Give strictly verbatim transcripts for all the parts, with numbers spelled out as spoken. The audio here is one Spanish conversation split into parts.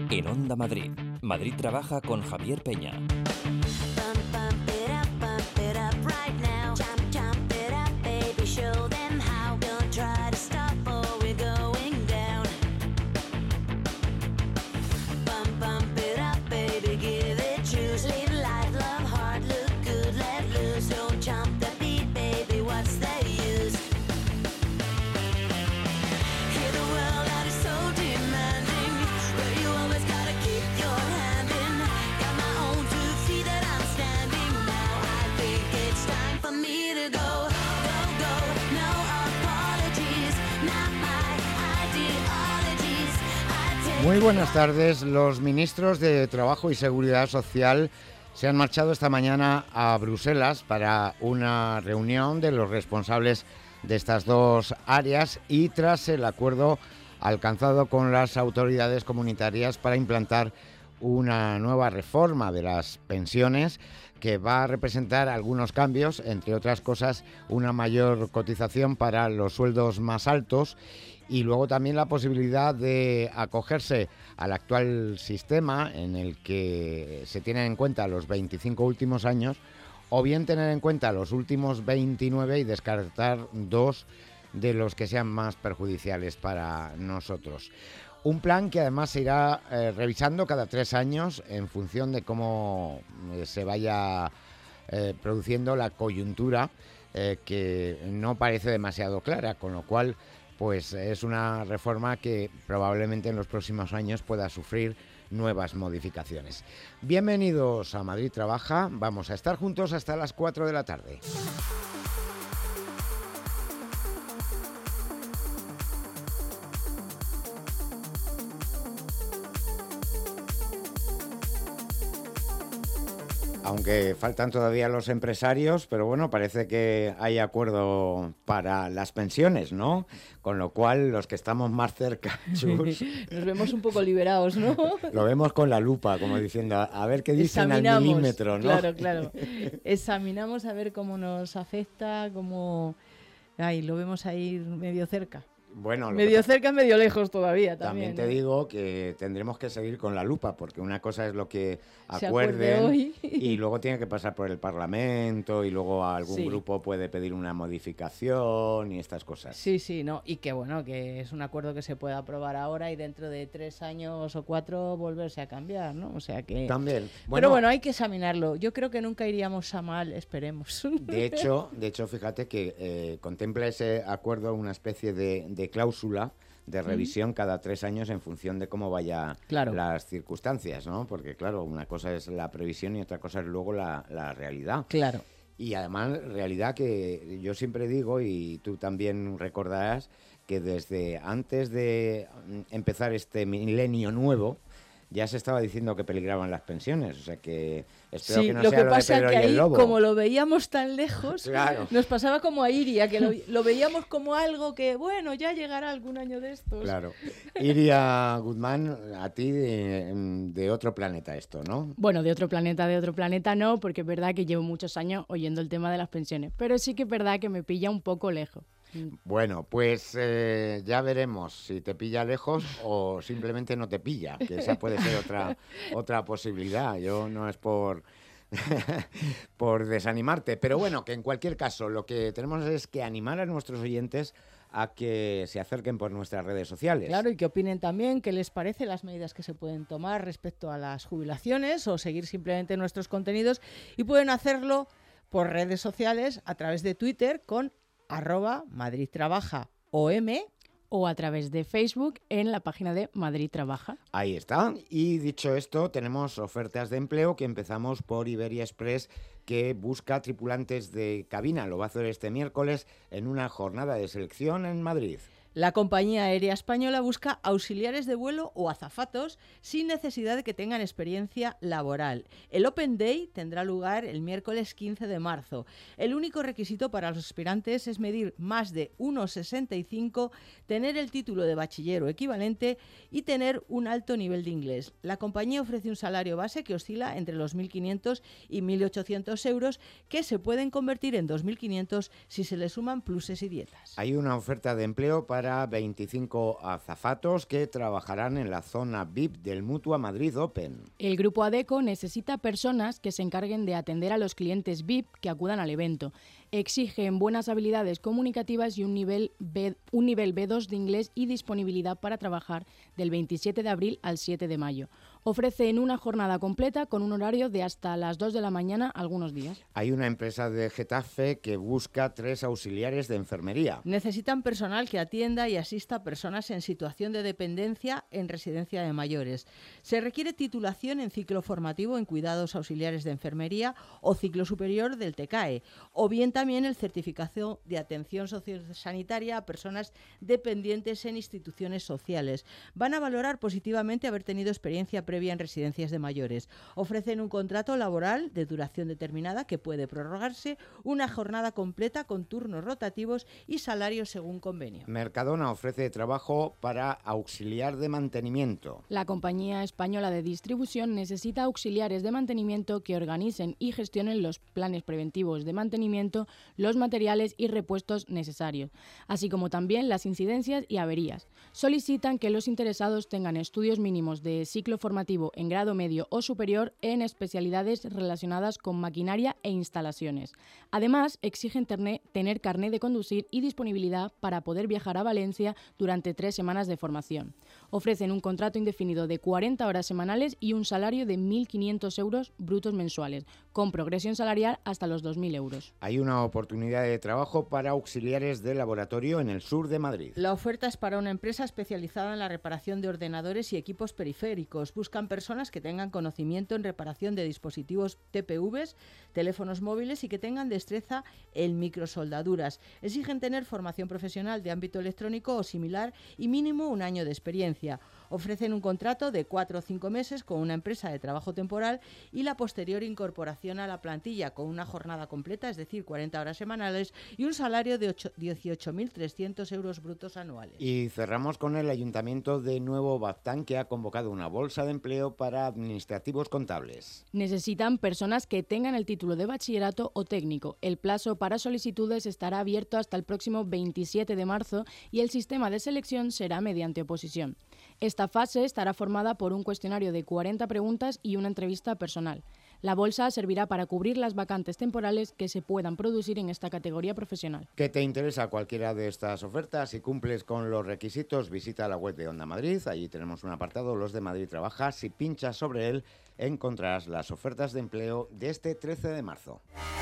En Onda Madrid, Madrid Trabaja con Javier Peña. Muy buenas tardes. Los ministros de Trabajo y Seguridad Social se han marchado esta mañana a Bruselas para una reunión de los responsables de estas dos áreas y tras el acuerdo alcanzado con las autoridades comunitarias para implantar una nueva reforma de las pensiones que va a representar algunos cambios, entre otras cosas, una mayor cotización para los sueldos más altos y luego también la posibilidad de acogerse al actual sistema en el que se tienen en cuenta los veinticinco últimos años o bien tener en cuenta los últimos veintinueve y descartar dos de los que sean más perjudiciales para nosotros. Un plan que además se irá eh, revisando cada tres años en función de cómo eh, se vaya eh, produciendo la coyuntura eh, que no parece demasiado clara, con lo cual pues es una reforma que probablemente en los próximos años pueda sufrir nuevas modificaciones. Bienvenidos a Madrid Trabaja, vamos a estar juntos hasta las cuatro de la tarde. Aunque faltan todavía los empresarios, pero bueno, parece que hay acuerdo para las pensiones, ¿no? Con lo cual, los que estamos más cerca, Chus, nos vemos un poco liberados, ¿no? Lo vemos con la lupa, como diciendo, a ver qué dicen al milímetro, ¿no? Claro, claro. Examinamos a ver cómo nos afecta, cómo... Ay, lo vemos ahí medio cerca. Bueno, medio que... cerca, medio lejos todavía. También, también te ¿eh? digo que tendremos que seguir con la lupa, porque una cosa es lo que Se acuerden hoy. y luego tiene que pasar por el Parlamento y luego algún sí. grupo puede pedir una modificación y estas cosas. Sí, sí, no, y que bueno, que es un acuerdo que se puede aprobar ahora y dentro de tres años o cuatro volverse a cambiar, ¿no? O sea que... También. Bueno, Pero bueno, hay que examinarlo. Yo creo que nunca iríamos a mal, esperemos. De hecho, de hecho fíjate que eh, contempla ese acuerdo una especie de, de cláusula de revisión mm. cada tres años en función de cómo vayan claro. las circunstancias, ¿no? Porque, claro, una cosa es la previsión y otra cosa es luego la, la realidad. Claro. Y además, realidad que yo siempre digo, y tú también recordarás, que desde antes de empezar este milenio nuevo, ya se estaba diciendo que peligraban las pensiones, o sea que espero sí, que no lo sea que lo pasa de Pedro que y el ahí, Lobo. Como lo veíamos tan lejos, claro. nos pasaba como a Iria, que lo, lo veíamos como algo que, bueno, ya llegará algún año de estos. Claro. Iria Guzmán, a ti de, de otro planeta esto, ¿no? Bueno, de otro planeta, de otro planeta no, porque es verdad que llevo muchos años oyendo el tema de las pensiones, pero sí que es verdad que me pilla un poco lejos. Bueno, pues eh, ya veremos si te pilla lejos o simplemente no te pilla, que esa puede ser otra otra posibilidad. Yo no es por por desanimarte, pero bueno, que en cualquier caso lo que tenemos es que animar a nuestros oyentes a que se acerquen por nuestras redes sociales. Claro, y que opinen también qué les parece las medidas que se pueden tomar respecto a las jubilaciones o seguir simplemente nuestros contenidos, y pueden hacerlo por redes sociales a través de Twitter con arroba Madrid Trabaja O M o a través de Facebook en la página de Madrid Trabaja. Ahí está. Y dicho esto, tenemos ofertas de empleo que empezamos por Iberia Express, que busca tripulantes de cabina. Lo va a hacer este miércoles en una jornada de selección en Madrid. La compañía aérea española busca auxiliares de vuelo o azafatos sin necesidad de que tengan experiencia laboral. El Open Day tendrá lugar el miércoles quince de marzo. El único requisito para los aspirantes es medir más de uno sesenta y cinco, tener el título de bachiller o equivalente y tener un alto nivel de inglés. La compañía ofrece un salario base que oscila entre los mil quinientos y mil ochocientos euros, que se pueden convertir en dos mil quinientos si se le suman pluses y dietas. Hay una oferta de empleo para para veinticinco azafatos que trabajarán en la zona V I P del Mutua Madrid Open. El grupo Adecco necesita personas que se encarguen de atender a los clientes V I P que acudan al evento. Exigen buenas habilidades comunicativas y un nivel, B, un nivel B dos de inglés y disponibilidad para trabajar del veintisiete de abril al siete de mayo. Ofrecen una jornada completa con un horario de hasta las dos de la mañana algunos días. Hay una empresa de Getafe que busca tres auxiliares de enfermería. Necesitan personal que atienda y asista a personas en situación de dependencia en residencia de mayores. Se requiere titulación en ciclo formativo en cuidados auxiliares de enfermería o ciclo superior del T C A E, o bien también el certificado de atención sociosanitaria a personas dependientes en instituciones sociales. Van a valorar positivamente haber tenido experiencia previa en residencias de mayores. Ofrecen un contrato laboral de duración determinada que puede prorrogarse, una jornada completa con turnos rotativos y salarios según convenio. Mercadona ofrece trabajo para auxiliar de mantenimiento. La compañía española de distribución necesita auxiliares de mantenimiento que organicen y gestionen los planes preventivos de mantenimiento, los materiales y repuestos necesarios, así como también las incidencias y averías. Solicitan que los interesados tengan estudios mínimos de ciclo formativo en grado medio o superior en especialidades relacionadas con maquinaria e instalaciones. Además, exigen terne, tener carné de conducir y disponibilidad para poder viajar a Valencia durante tres semanas de formación. Ofrecen un contrato indefinido de cuarenta horas semanales y un salario de mil quinientos euros brutos mensuales, con progresión salarial hasta los dos mil euros. Hay una oportunidad de trabajo para auxiliares de laboratorio en el sur de Madrid. La oferta es para una empresa especializada en la reparación de ordenadores y equipos periféricos. Buscan personas que tengan conocimiento en reparación de dispositivos T P Vs, teléfonos móviles y que tengan destreza en microsoldaduras. Exigen tener formación profesional de ámbito electrónico o similar y mínimo un año de experiencia. Ofrecen un contrato de cuatro o cinco meses con una empresa de trabajo temporal y la posterior incorporación a la plantilla con una jornada completa, es decir, cuarenta horas semanales y un salario de dieciocho mil trescientos euros brutos anuales. Y cerramos con el Ayuntamiento de Nuevo Baztán, que ha convocado una bolsa de empleo para administrativos contables. Necesitan personas que tengan el título de bachillerato o técnico. El plazo para solicitudes estará abierto hasta el próximo veintisiete de marzo y el sistema de selección será mediante oposición. Esta fase estará formada por un cuestionario de cuarenta preguntas y una entrevista personal. La bolsa servirá para cubrir las vacantes temporales que se puedan producir en esta categoría profesional. ¿Qué te interesa cualquiera de estas ofertas? Si cumples con los requisitos, visita la web de Onda Madrid. Allí tenemos un apartado, Los de Madrid Trabaja. Si pinchas sobre él, encontrarás las ofertas de empleo de este trece de marzo.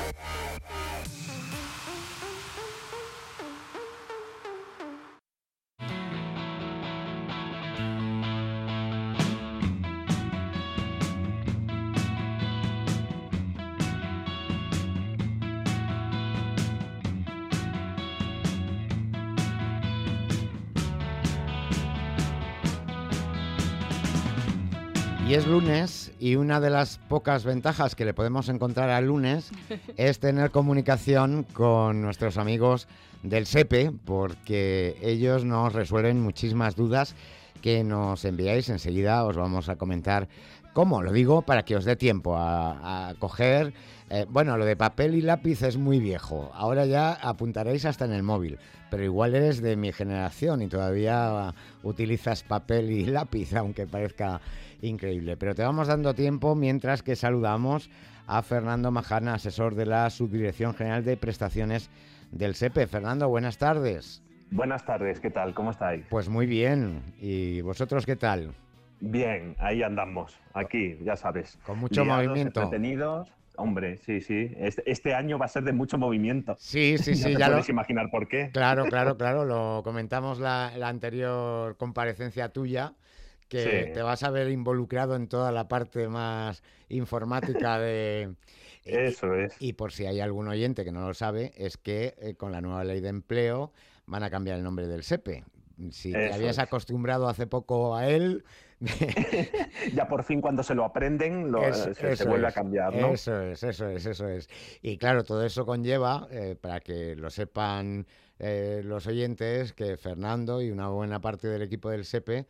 Y es lunes y una de las pocas ventajas que le podemos encontrar al lunes es tener comunicación con nuestros amigos del SEPE, porque ellos nos resuelven muchísimas dudas que nos enviáis. Enseguida os vamos a comentar cómo. Lo digo para que os dé tiempo a, a coger... Eh, bueno, lo de papel y lápiz es muy viejo. Ahora ya apuntaréis hasta en el móvil. Pero igual eres de mi generación y todavía utilizas papel y lápiz, aunque parezca increíble. Pero te vamos dando tiempo mientras que saludamos a Fernando Majana, asesor de la Subdirección General de Prestaciones del SEPE. Fernando, buenas tardes. Buenas tardes, ¿qué tal? ¿Cómo estáis? Pues muy bien. ¿Y vosotros qué tal? Bien, ahí andamos, aquí, ya sabes. Con mucho liados, movimiento. Entretenidos. Hombre, sí, sí. Este, este año va a ser de mucho movimiento. Sí, sí, sí. Ya te ya puedes lo... imaginar por qué. Claro, claro, claro. Lo comentamos la, la anterior comparecencia tuya, que Sí. te vas a ver involucrado en toda la parte más informática de... Eso es. Y por si hay algún oyente que no lo sabe, es que eh, con la nueva ley de empleo van a cambiar el nombre del SEPE. Si te Eso habías es. acostumbrado hace poco a él... Ya por fin cuando se lo aprenden lo, Es- se, se eso vuelve es, a cambiar, ¿no? Eso es, eso es, eso es. Y claro, todo eso conlleva, eh, para que lo sepan eh, los oyentes, que Fernando y una buena parte del equipo del SEPE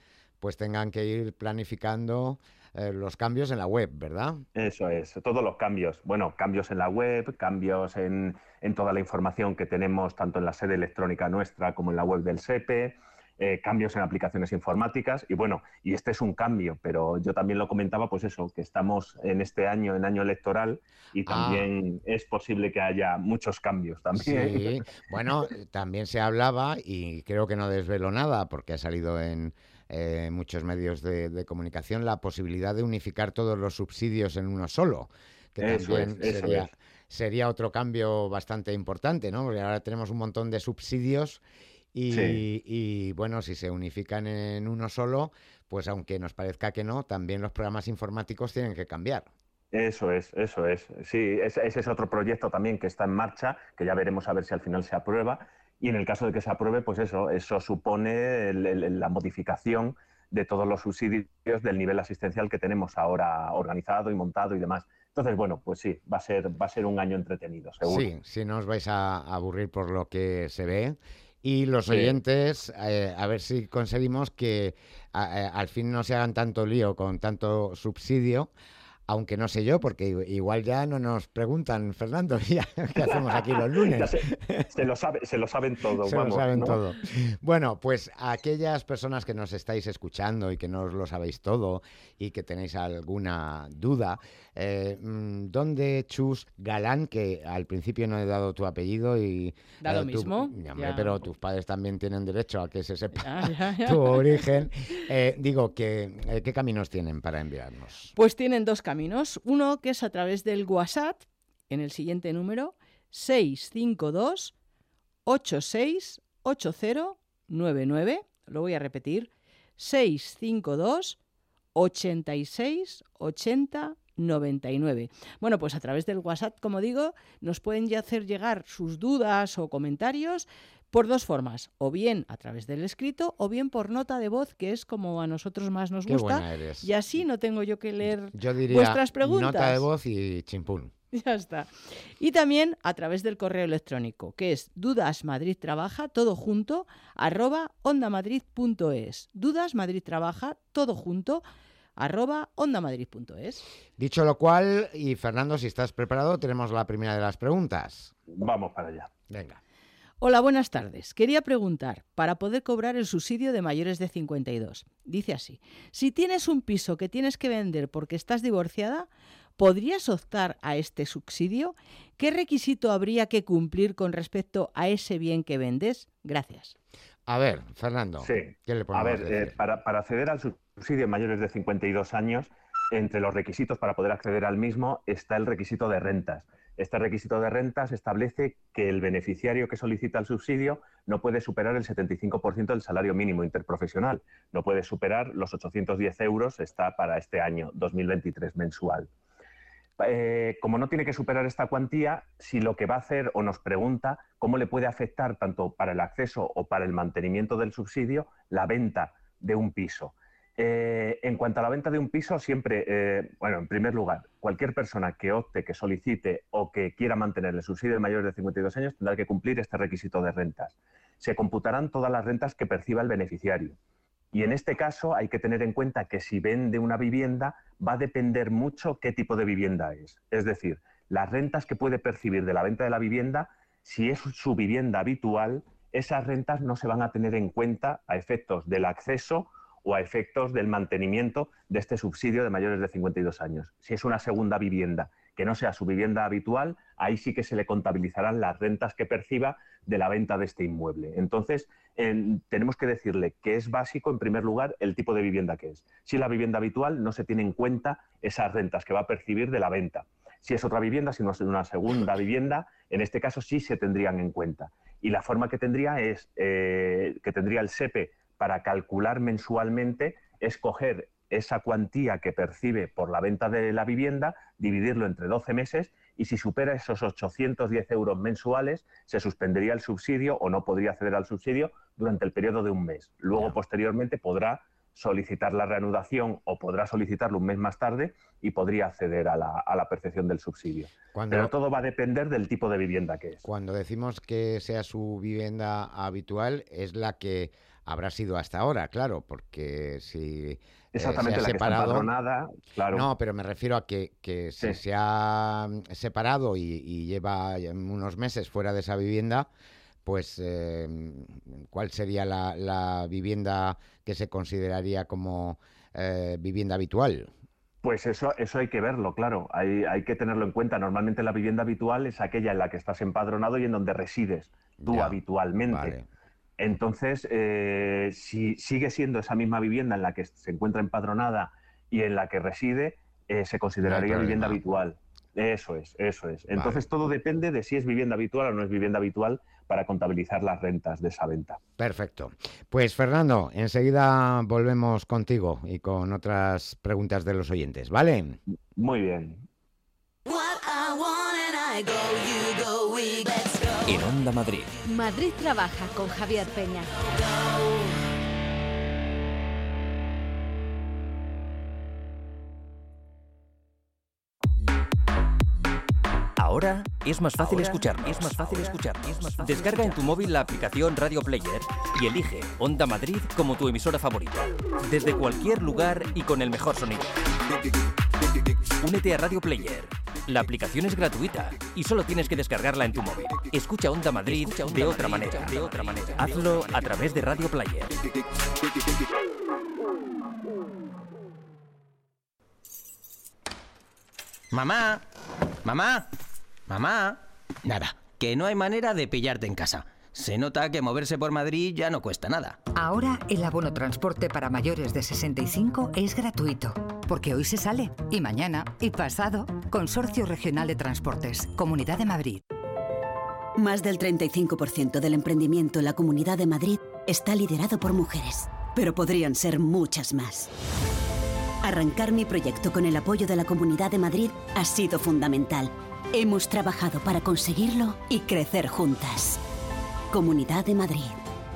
pues tengan que ir planificando eh, los cambios en la web, ¿verdad? Eso es, todos los cambios. Bueno, cambios en la web, cambios en, en toda la información que tenemos tanto en la sede electrónica nuestra como en la web del S E P E, eh, cambios en aplicaciones informáticas y bueno, y este es un cambio, pero yo también lo comentaba, pues eso, que estamos en este año, en año electoral y también ah. es posible que haya muchos cambios también. Sí, bueno, también se hablaba y creo que no desvelo nada porque ha salido en... Eh, muchos medios de, de comunicación, la posibilidad de unificar todos los subsidios en uno solo, que eso también es, eso sería, es. sería otro cambio bastante importante, ¿no? Porque ahora tenemos un montón de subsidios y, sí. y, bueno, si se unifican en uno solo, pues aunque nos parezca que no, también los programas informáticos tienen que cambiar. Eso es, eso es. Sí, ese, ese es otro proyecto también que está en marcha, que ya veremos a ver si al final se aprueba. Y en el caso de que se apruebe, pues eso, eso supone el, el, la modificación de todos los subsidios del nivel asistencial que tenemos ahora organizado y montado y demás. Entonces, bueno, pues sí, va a ser, va a ser un año entretenido, seguro. Sí, sí, no os vais a aburrir por lo que se ve. Y los oyentes, sí. eh, a ver si conseguimos que a, a, al fin no se hagan tanto lío con tanto subsidio. Aunque no sé yo, porque igual ya no nos preguntan, Fernando, ya, ¿qué hacemos aquí los lunes? Se, se, lo sabe, se lo saben todo. Se vamos, lo saben ¿no? todo. Bueno, pues a aquellas personas que nos estáis escuchando y que no os lo sabéis todo y que tenéis alguna duda, eh, ¿dónde Chus Galán, que al principio no he dado tu apellido y... Da eh, lo tu, mismo. Hombre, pero tus padres también tienen derecho a que se sepa ya, ya, ya. tu origen. Eh, digo, que, eh, ¿qué caminos tienen para enviarnos? Pues tienen dos caminos. Uno que es a través del WhatsApp, en el siguiente número, seis cinco dos, ocho seis ocho cero nueve nueve. Lo voy a repetir, seis cinco dos, ocho seis ocho cero nueve nueve. Bueno, pues a través del WhatsApp, como digo, nos pueden ya hacer llegar sus dudas o comentarios por dos formas, o bien a través del escrito o bien por nota de voz, que es como a nosotros más nos Qué gusta. buena eres. Y así no tengo yo que leer yo diría vuestras preguntas. Nota de voz y chimpún. Ya está. Y también a través del correo electrónico, que es dudasmadridtrabaja, todo junto, arroba ondamadrid.es. Dudasmadridtrabaja, todo junto, arroba ondamadrid.es. Dicho lo cual, y Fernando, si estás preparado, tenemos la primera de las preguntas. Vamos para allá. Venga. Hola, buenas tardes. Quería preguntar, para poder cobrar el subsidio de mayores de cincuenta y dos. Dice así, si tienes un piso que tienes que vender porque estás divorciada, ¿podrías optar a este subsidio? ¿Qué requisito habría que cumplir con respecto a ese bien que vendes? Gracias. A ver, Fernando, sí. ¿qué le podemos A ver, decir? Eh, para, para acceder al subsidio de mayores de cincuenta y dos años, entre los requisitos para poder acceder al mismo está el requisito de rentas. Este requisito de rentas establece que el beneficiario que solicita el subsidio no puede superar el setenta y cinco por ciento del salario mínimo interprofesional. No puede superar los ochocientos diez euros, está para este año dos mil veintitrés mensual. Eh, como no tiene que superar esta cuantía, si lo que va a hacer o nos pregunta cómo le puede afectar tanto para el acceso o para el mantenimiento del subsidio la venta de un piso. Eh, en cuanto a la venta de un piso, siempre, eh, bueno, en primer lugar, cualquier persona que opte, que solicite o que quiera mantener el subsidio de mayores de cincuenta y dos años tendrá que cumplir este requisito de rentas. Se computarán todas las rentas que perciba el beneficiario. Y en este caso hay que tener en cuenta que si vende una vivienda va a depender mucho qué tipo de vivienda es. Es decir, las rentas que puede percibir de la venta de la vivienda, si es su vivienda habitual, esas rentas no se van a tener en cuenta a efectos del acceso o a efectos del mantenimiento de este subsidio de mayores de cincuenta y dos años. Si es una segunda vivienda que no sea su vivienda habitual, ahí sí que se le contabilizarán las rentas que perciba de la venta de este inmueble. Entonces, eh, tenemos que decirle que es básico, en primer lugar, el tipo de vivienda que es. Si es la vivienda habitual, no se tiene en cuenta esas rentas que va a percibir de la venta. Si es otra vivienda, si no es una segunda vivienda, en este caso sí se tendrían en cuenta. Y la forma que tendría es eh, que tendría el S E P E para calcular mensualmente es coger esa cuantía que percibe por la venta de la vivienda, dividirlo entre doce meses y si supera esos ochocientos diez euros mensuales, se suspendería el subsidio o no podría acceder al subsidio durante el periodo de un mes. Luego, yeah. posteriormente, podrá solicitar la reanudación o podrá solicitarlo un mes más tarde y podría acceder a la, a la percepción del subsidio. Cuando, Pero todo va a depender del tipo de vivienda que es. Cuando decimos que sea su vivienda habitual, es la que habrá sido hasta ahora, claro, porque si Exactamente, eh, se ha la separado, que está empadronada, claro. No, pero me refiero a que, que si Sí. se ha separado y, y lleva unos meses fuera de esa vivienda, pues eh, ¿cuál sería la, la vivienda que se consideraría como eh, vivienda habitual? Pues eso, eso hay que verlo, claro, hay, hay que tenerlo en cuenta. Normalmente la vivienda habitual es aquella en la que estás empadronado y en donde resides tú Ya, habitualmente. vale. Entonces, eh, si sigue siendo esa misma vivienda en la que se encuentra empadronada y en la que reside, eh, se consideraría vivienda habitual. Eso es, eso es. Entonces, Vale. todo depende de si es vivienda habitual o no es vivienda habitual para contabilizar las rentas de esa venta. Perfecto. Pues Fernando, enseguida volvemos contigo y con otras preguntas de los oyentes, ¿vale? Muy bien. En Onda Madrid. Madrid trabaja con Javier Peña. Ahora es más fácil escuchar, es más fácil escuchar, es más fácil. Descarga en tu móvil la aplicación Radio Player y elige Onda Madrid como tu emisora favorita. Desde cualquier lugar y con el mejor sonido. Únete a Radio Player. La aplicación es gratuita y solo tienes que descargarla en tu móvil. Escucha Onda Madrid de otra manera, de otra manera. Hazlo a través de Radio Player. Mamá, mamá, mamá. Nada, que no hay manera de pillarte en casa. Se nota que moverse por Madrid ya no cuesta nada. Ahora el abono transporte para mayores de sesenta y cinco es gratuito, porque hoy se sale, y mañana, y pasado. Consorcio Regional de Transportes, Comunidad de Madrid. Más del treinta y cinco por ciento del emprendimiento en la Comunidad de Madrid está liderado por mujeres, pero podrían ser muchas más. Arrancar mi proyecto con el apoyo de la Comunidad de Madrid ha sido fundamental. Hemos trabajado para conseguirlo y crecer juntas. Comunidad de Madrid.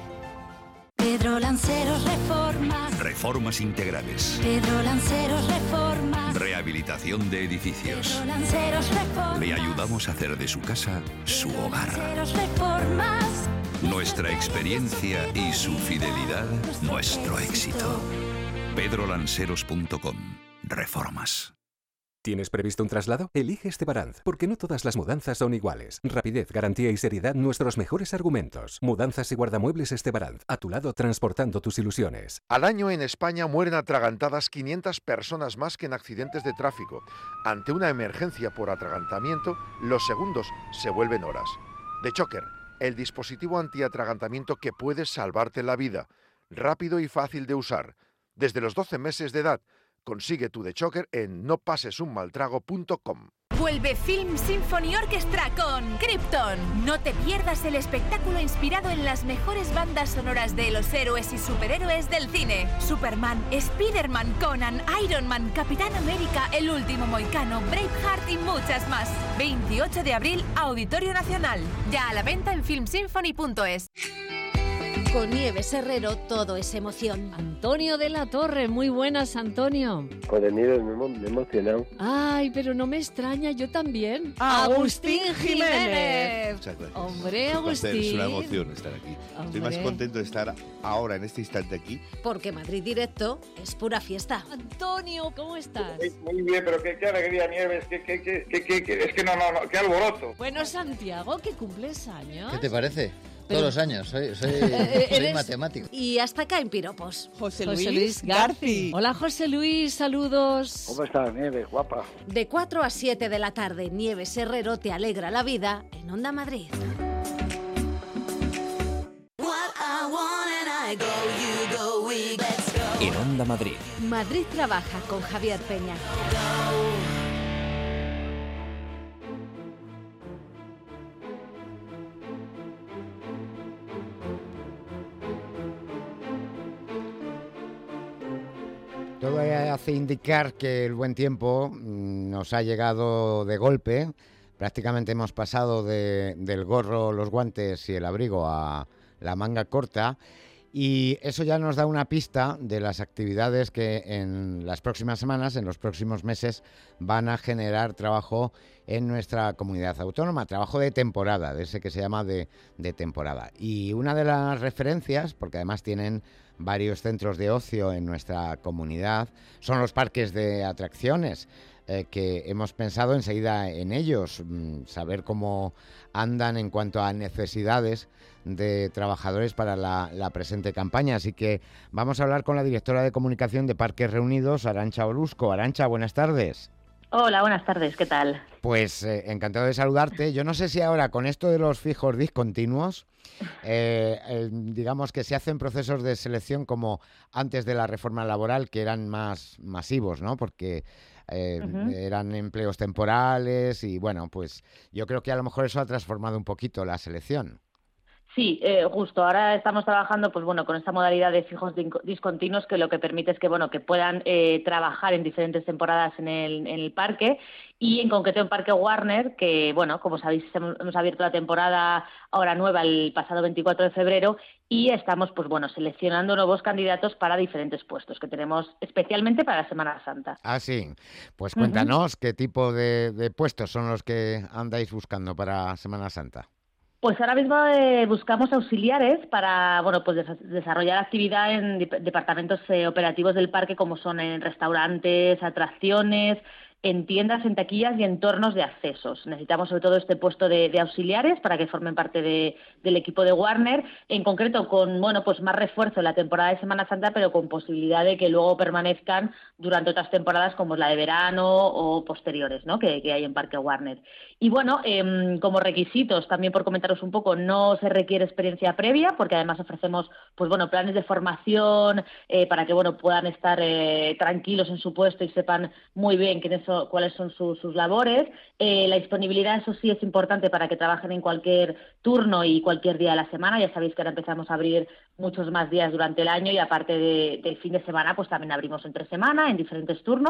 Pedro Lanceros Reformas. Reformas integrales. Pedro Lanceros Reformas. Rehabilitación de edificios. Pedro Lanceros Reformas. Le ayudamos a hacer de su casa su hogar. Lanceros Reformas. Nuestra experiencia y su fidelidad, nuestro éxito. pedro lanceros punto com. Reformas. ¿Tienes previsto un traslado? Elige Estebaranz, porque no todas las mudanzas son iguales. Rapidez, garantía y seriedad, nuestros mejores argumentos. Mudanzas y guardamuebles Estebaranz, a tu lado transportando tus ilusiones. Al año en España mueren atragantadas quinientas personas más que en accidentes de tráfico. Ante una emergencia por atragantamiento, los segundos se vuelven horas. The Choker, el dispositivo antiatragantamiento que puede salvarte la vida. Rápido y fácil de usar. Desde los doce meses de edad. Consigue tu The Choker en no pases un mal trago punto com. Vuelve Film Symphony Orchestra con Krypton. No te pierdas el espectáculo inspirado en las mejores bandas sonoras de los héroes y superhéroes del cine. Superman, Spider-Man, Conan, Iron Man, Capitán América, El Último Mohicano, Braveheart y muchas más. veintiocho de abril, Auditorio Nacional. Ya a la venta en film symphony punto es. Con Nieves Herrero todo es emoción. Antonio de la Torre, muy buenas, Antonio. Con el Nieves me, me he emocionado. Ay, pero no me extraña, yo también. Agustín Jiménez. Muchas gracias. Hombre, Agustín. Es una emoción estar aquí. Hombre. Estoy más contento de estar ahora, en este instante aquí. Porque Madrid Directo es pura fiesta. Antonio, ¿cómo estás? Muy bien, pero qué, qué alegría, Nieves. Qué, qué, qué, qué, qué, es que no, no, no, qué alboroto. Bueno, Santiago, que cumples años. ¿Qué te parece? Todos los años, soy, soy, soy matemático. Y hasta acá en piropos. José Luis, José Luis Garci. Hola, José Luis, saludos. ¿Cómo estás, Nieves, guapa? De cuatro a siete de la tarde, Nieves Herrero te alegra la vida en Onda Madrid. En Onda Madrid. Madrid trabaja con Javier Peña. Todo hace indicar que el buen tiempo nos ha llegado de golpe. Prácticamente hemos pasado de, del gorro, los guantes y el abrigo a la manga corta. Y eso ya nos da una pista de las actividades que en las próximas semanas, en los próximos meses, van a generar trabajo en nuestra comunidad autónoma, trabajo de temporada, de ese que se llama de, de temporada. Y una de las referencias, porque además tienen varios centros de ocio en nuestra comunidad, son los parques de atracciones, eh, que hemos pensado enseguida en ellos, mmm, saber cómo andan en cuanto a necesidades de trabajadores para la, la presente campaña. Así que vamos a hablar con la directora de comunicación de Parques Reunidos, Arantxa Oruzco. Arantxa, buenas tardes. Hola, buenas tardes, ¿qué tal? Pues eh, encantado de saludarte. Yo no sé si ahora con esto de los fijos discontinuos, eh, eh, digamos que se hacen procesos de selección como antes de la reforma laboral, que eran más masivos, ¿no? Porque eh, uh-huh. eran empleos temporales y bueno, pues yo creo que a lo mejor eso ha transformado un poquito la selección. Sí, eh, justo. Ahora estamos trabajando, pues bueno, con esta modalidad de fijos discontinuos que lo que permite es que, bueno, que puedan eh, trabajar en diferentes temporadas en el, en el parque y en concreto en Parque Warner, que, bueno, como sabéis, hemos abierto la temporada ahora nueva el pasado veinticuatro de febrero y estamos, pues bueno, seleccionando nuevos candidatos para diferentes puestos que tenemos especialmente para la Semana Santa. Ah, sí. Pues cuéntanos uh-huh. qué tipo de, de puestos son los que andáis buscando para Semana Santa. Pues ahora mismo eh, buscamos auxiliares para, bueno, pues des- desarrollar actividad en dip- departamentos eh, operativos del parque, como son en restaurantes, atracciones, en tiendas, en taquillas y entornos de accesos. Necesitamos sobre todo este puesto de, de auxiliares para que formen parte de, del equipo de Warner, en concreto con, bueno, pues más refuerzo en la temporada de Semana Santa, pero con posibilidad de que luego permanezcan durante otras temporadas como la de verano o posteriores, ¿no? que, que hay en Parque Warner. Y bueno, eh, como requisitos, también por comentaros un poco, no se requiere experiencia previa, porque además ofrecemos, pues bueno, planes de formación eh, para que, bueno, puedan estar eh, tranquilos en su puesto y sepan muy bien quiénes son, cuáles son su, sus labores. Eh, la disponibilidad, eso sí, es importante para que trabajen en cualquier turno y cualquier día de la semana. Ya sabéis que ahora empezamos a abrir muchos más días durante el año y aparte de, del fin de semana, pues también abrimos entre semana en diferentes turnos.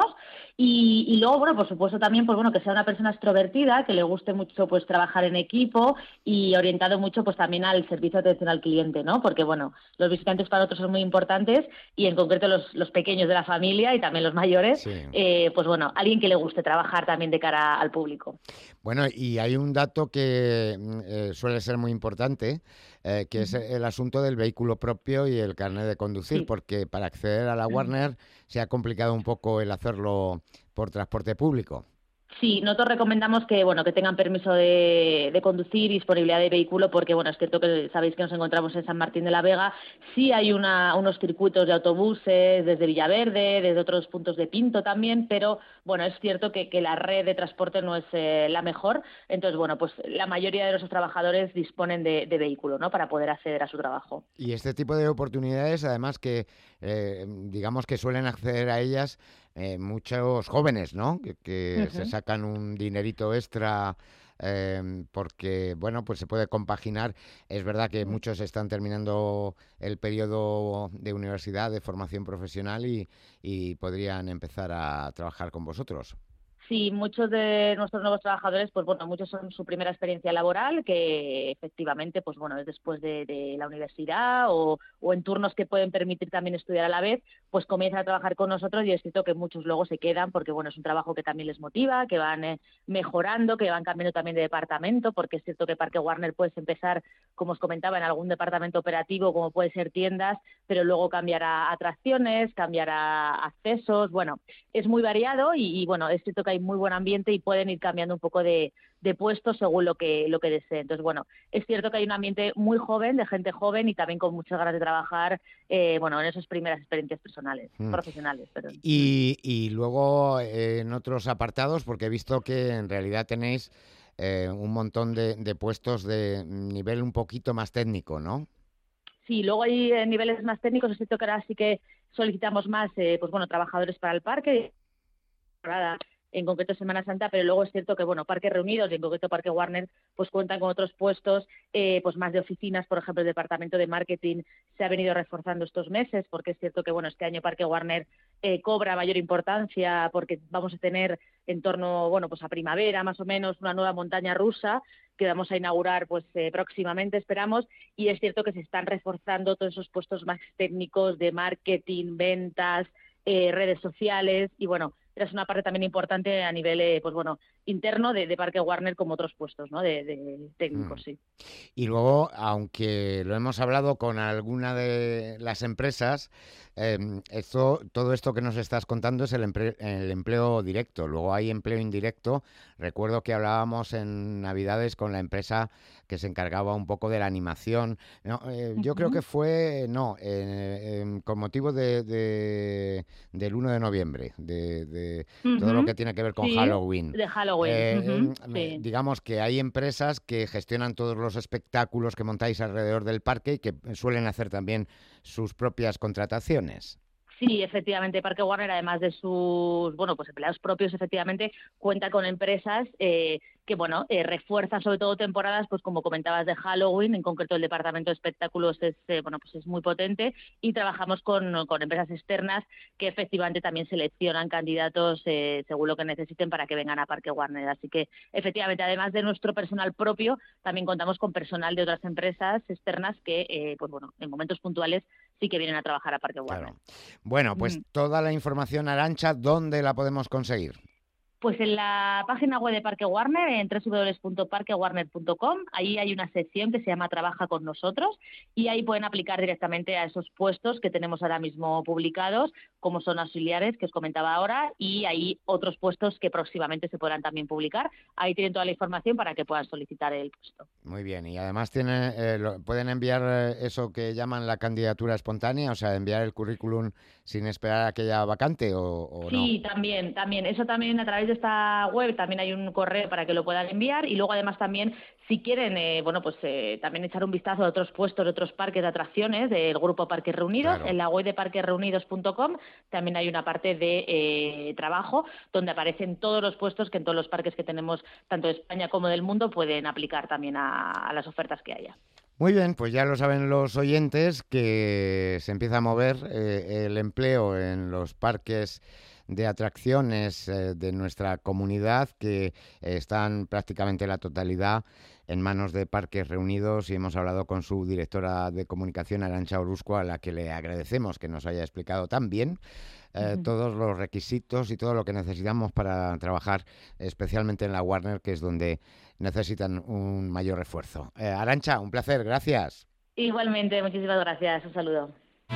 Y, y luego, bueno, por supuesto también, pues bueno, que sea una persona extrovertida, que le guste mucho pues trabajar en equipo y orientado mucho pues también al servicio de atención al cliente, ¿no? Porque, bueno, los visitantes para nosotros son muy importantes y en concreto los, los pequeños de la familia y también los mayores, sí. eh, pues bueno, alguien que le guste trabajar también de cara al público. Bueno, y hay un dato que eh, suele ser muy importante, eh, que uh-huh. es el asunto del vehículo propio y el carnet de conducir, sí. porque para acceder a la Warner uh-huh. se ha complicado un poco el hacerlo por transporte público. Sí, nosotros recomendamos que bueno que tengan permiso de, de conducir y disponibilidad de vehículo porque bueno es cierto que sabéis que nos encontramos en San Martín de la Vega, sí hay una, unos circuitos de autobuses desde Villaverde, desde otros puntos de Pinto también, pero bueno es cierto que, que la red de transporte no es eh, la mejor, entonces bueno pues la mayoría de nuestros trabajadores disponen de, de vehículo, ¿no? Para poder acceder a su trabajo. Y este tipo de oportunidades además que eh, digamos que suelen acceder a ellas Eh, muchos jóvenes, ¿no? Que, que uh-huh. se sacan un dinerito extra eh, porque, bueno, pues se puede compaginar. Es verdad que uh-huh. muchos están terminando el periodo de universidad, de formación profesional y, y podrían empezar a trabajar con vosotros. Sí, muchos de nuestros nuevos trabajadores, pues bueno, muchos son su primera experiencia laboral, que efectivamente, pues bueno, es después de, de la universidad o, o en turnos que pueden permitir también estudiar a la vez, pues comienzan a trabajar con nosotros y es cierto que muchos luego se quedan porque bueno, es un trabajo que también les motiva, que van eh, mejorando, que van cambiando también de departamento, porque es cierto que Parque Warner puedes empezar, como os comentaba, en algún departamento operativo, como puede ser tiendas, pero luego cambiar a atracciones, cambiar a accesos, bueno, es muy variado y, y bueno, es cierto que hay muy buen ambiente y pueden ir cambiando un poco de, de puesto según lo que lo que deseen. Entonces, bueno, es cierto que hay un ambiente muy joven, de gente joven y también con muchas ganas de trabajar, eh, bueno, en esas primeras experiencias personales, mm. profesionales. Perdón. Y, y luego eh, en otros apartados, porque he visto que en realidad tenéis eh, un montón de, de puestos de nivel un poquito más técnico, ¿no? Sí, luego hay eh, niveles más técnicos, es cierto que ahora sí que solicitamos más, eh, pues bueno, trabajadores para el parque, para en concreto Semana Santa, pero luego es cierto que, bueno, Parques Reunidos y en concreto Parque Warner, pues cuentan con otros puestos, eh, pues más de oficinas, por ejemplo, el departamento de marketing se ha venido reforzando estos meses, porque es cierto que, bueno, este año Parque Warner eh, cobra mayor importancia porque vamos a tener en torno, bueno, pues a primavera más o menos, una nueva montaña rusa que vamos a inaugurar pues eh, próximamente, esperamos, y es cierto que se están reforzando todos esos puestos más técnicos de marketing, ventas, eh, redes sociales, y bueno, es una parte también importante a nivel eh, pues bueno, interno de, de Parque Warner, como otros puestos, ¿no? de, de técnicos, mm. sí. Y luego, aunque lo hemos hablado con alguna de las empresas, eh, esto, todo esto que nos estás contando es el, empre el empleo directo. Luego hay empleo indirecto. Recuerdo que hablábamos en Navidades con la empresa que se encargaba un poco de la animación. No, eh, yo uh-huh. creo que fue, no, eh, eh, con motivo de, de, del uno de noviembre, de, de uh-huh. todo lo que tiene que ver con sí, Halloween. De Halloween. Eh, uh-huh. eh, sí. Digamos que hay empresas que gestionan todos los espectáculos que montáis alrededor del parque y que suelen hacer también sus propias contrataciones. Sí, efectivamente, Parque Warner, además de sus bueno pues empleados propios, efectivamente, cuenta con empresas eh, que bueno eh, refuerzan sobre todo temporadas, pues como comentabas, de Halloween. En concreto, el departamento de espectáculos es eh, bueno pues es muy potente, y trabajamos con, con empresas externas que efectivamente también seleccionan candidatos eh, según lo que necesiten para que vengan a Parque Warner. Así que efectivamente, además de nuestro personal propio, también contamos con personal de otras empresas externas que eh, pues bueno en momentos puntuales sí que vienen a trabajar a Parque Warner. Claro. Bueno, pues mm. toda la información, Arantxa, ¿dónde la podemos conseguir? Pues en la página web de Parque Warner, en doble u doble u doble u punto parque warner punto com, ahí hay una sección que se llama Trabaja con nosotros, y ahí pueden aplicar directamente a esos puestos que tenemos ahora mismo publicados, como son auxiliares, que os comentaba ahora, y hay otros puestos que próximamente se podrán también publicar. Ahí tienen toda la información para que puedan solicitar el puesto. Muy bien, y además tiene, eh, lo, pueden enviar eh, eso que llaman la candidatura espontánea, o sea, enviar el currículum sin esperar a que haya vacante, o, o sí, no. Sí, también, también. Eso también a través de esta web también hay un correo para que lo puedan enviar, y luego además también, si quieren, eh, bueno, pues eh, también echar un vistazo a otros puestos de otros parques de atracciones del grupo Parques Reunidos, claro. En la web de parques reunidos punto com también hay una parte de eh, trabajo donde aparecen todos los puestos que en todos los parques que tenemos, tanto de España como del mundo, pueden aplicar también a, a las ofertas que haya. Muy bien, pues ya lo saben los oyentes que se empieza a mover eh, el empleo en los parques de atracciones eh, de nuestra comunidad, que eh, están prácticamente la totalidad en manos de Parques Reunidos, y hemos hablado con su directora de comunicación, Arantxa Oruzco, a la que le agradecemos que nos haya explicado tan bien eh, uh-huh. todos los requisitos y todo lo que necesitamos para trabajar, especialmente en la Warner, que es donde necesitan un mayor refuerzo. Eh, Arantxa, un placer, gracias. Igualmente, muchísimas gracias, un saludo.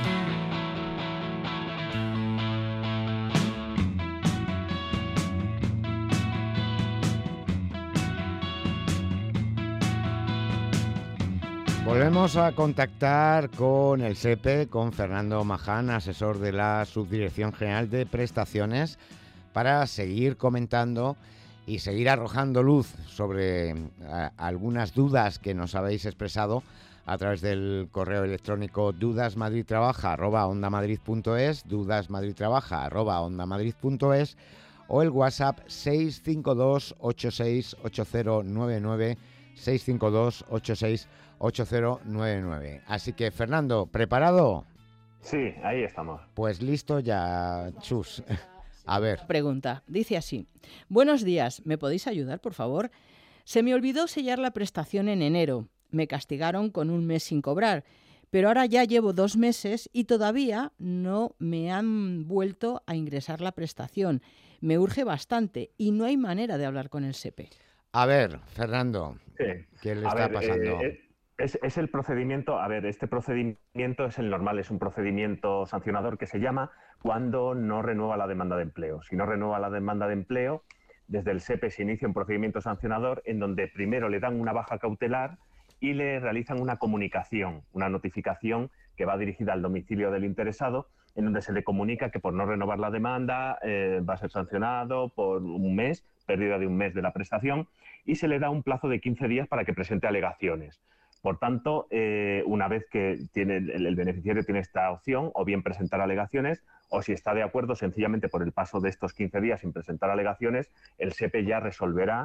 Volvemos a contactar con el SEPE, con Fernando Maján, asesor de la Subdirección General de Prestaciones, para seguir comentando y seguir arrojando luz sobre a, algunas dudas que nos habéis expresado a través del correo electrónico dudasmadridtrabaja arroba ondamadrid.es, dudasmadridtrabaja arroba ondamadrid.es, o el WhatsApp seis cinco dos ocho seis ocho cero nueve nueve, seis cinco dos ocho seis ocho cero nueve nueve. Así que, Fernando, ¿preparado? Sí, ahí estamos. Pues listo ya, Chus. A ver. Pregunta, dice así: buenos días, ¿me podéis ayudar, por favor? Se me olvidó sellar la prestación en enero. Me castigaron con un mes sin cobrar, pero ahora ya llevo dos meses y todavía no me han vuelto a ingresar la prestación. Me urge bastante y no hay manera de hablar con el SEPE. A ver, Fernando, sí. ¿qué le a está ver, pasando? Eh, es, es el procedimiento, a ver, este procedimiento es el normal, es un procedimiento sancionador que se llama cuando no renueva la demanda de empleo. Si no renueva la demanda de empleo, desde el SEPE se inicia un procedimiento sancionador en donde primero le dan una baja cautelar y le realizan una comunicación, una notificación que va dirigida al domicilio del interesado, en donde se le comunica que por no renovar la demanda eh, va a ser sancionado por un mes, pérdida de un mes de la prestación, y se le da un plazo de quince días para que presente alegaciones. Por tanto, eh, una vez que tiene, el, el beneficiario tiene esta opción, o bien presentar alegaciones, o si está de acuerdo, sencillamente por el paso de estos quince días sin presentar alegaciones, el SEPE ya resolverá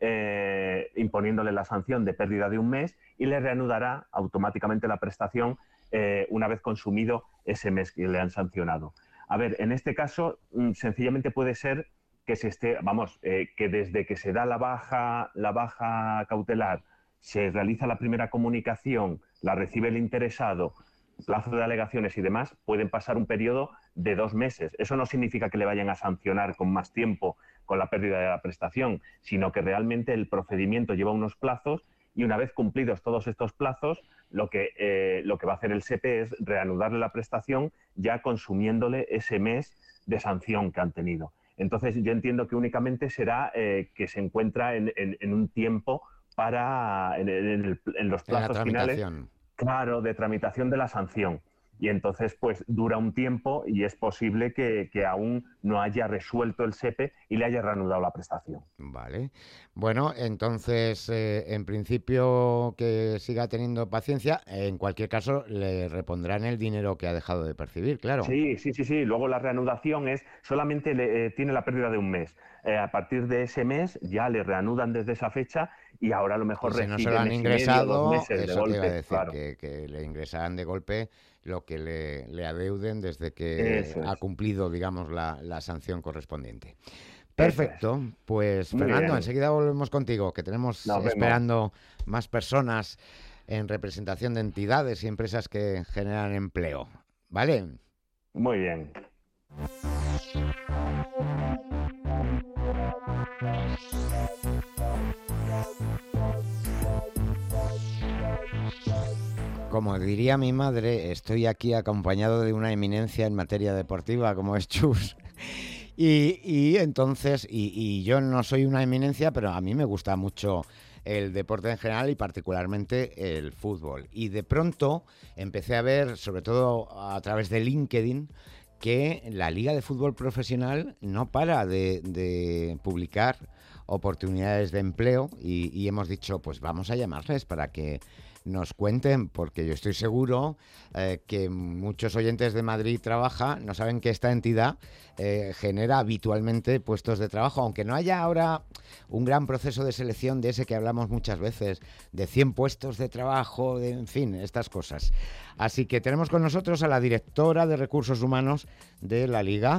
eh, imponiéndole la sanción de pérdida de un mes y le reanudará automáticamente la prestación eh, una vez consumido ese mes que le han sancionado. A ver, en este caso, sencillamente puede ser que se esté, vamos, eh, que desde que se da la baja, la baja cautelar, se realiza la primera comunicación, la recibe el interesado, plazo de alegaciones y demás, pueden pasar un periodo de dos meses. Eso no significa que le vayan a sancionar con más tiempo con la pérdida de la prestación, sino que realmente el procedimiento lleva unos plazos y una vez cumplidos todos estos plazos, lo que, eh, lo que va a hacer el S E P E es reanudarle la prestación ya consumiéndole ese mes de sanción que han tenido. Entonces yo entiendo que únicamente será eh, que se encuentra en, en, en un tiempo para en, en, el, en los plazos finales, claro, de tramitación de la sanción. Y entonces pues dura un tiempo y es posible que, que aún no haya resuelto el S E P E y le haya reanudado la prestación. Vale. Bueno, entonces eh, en principio que siga teniendo paciencia, en cualquier caso le repondrán el dinero que ha dejado de percibir, claro. Sí, sí, sí, sí. Luego la reanudación es solamente le, eh, tiene la pérdida de un mes. Eh, a partir de ese mes ya le reanudan desde esa fecha y ahora a lo mejor y si recibe no se lo han mes ingresado, y medio, dos meses eso de golpe, te iba a decir, claro. que, que le ingresarán de golpe lo que le, le adeuden desde que Eso ha es. cumplido, digamos, la, la sanción correspondiente. Perfecto, pues Muy Fernando, bien. enseguida volvemos contigo, que tenemos Nos vemos. esperando más personas en representación de entidades y empresas que generan empleo. ¿Vale? Muy bien. Como diría mi madre, estoy aquí acompañado de una eminencia en materia deportiva como es Chus. Y, y entonces, y, y yo no soy una eminencia, pero a mí me gusta mucho el deporte en general y particularmente el fútbol. Y de pronto empecé a ver, sobre todo a través de LinkedIn, que la Liga de Fútbol Profesional no para de, de publicar oportunidades de empleo y, y hemos dicho, pues vamos a llamarles para que nos cuenten, porque yo estoy seguro eh, que muchos oyentes de Madrid Trabaja no saben que esta entidad eh, genera habitualmente puestos de trabajo, aunque no haya ahora un gran proceso de selección de ese que hablamos muchas veces, de cien puestos de trabajo, de, en fin, estas cosas. Así que tenemos con nosotros a la directora de Recursos Humanos de la Liga.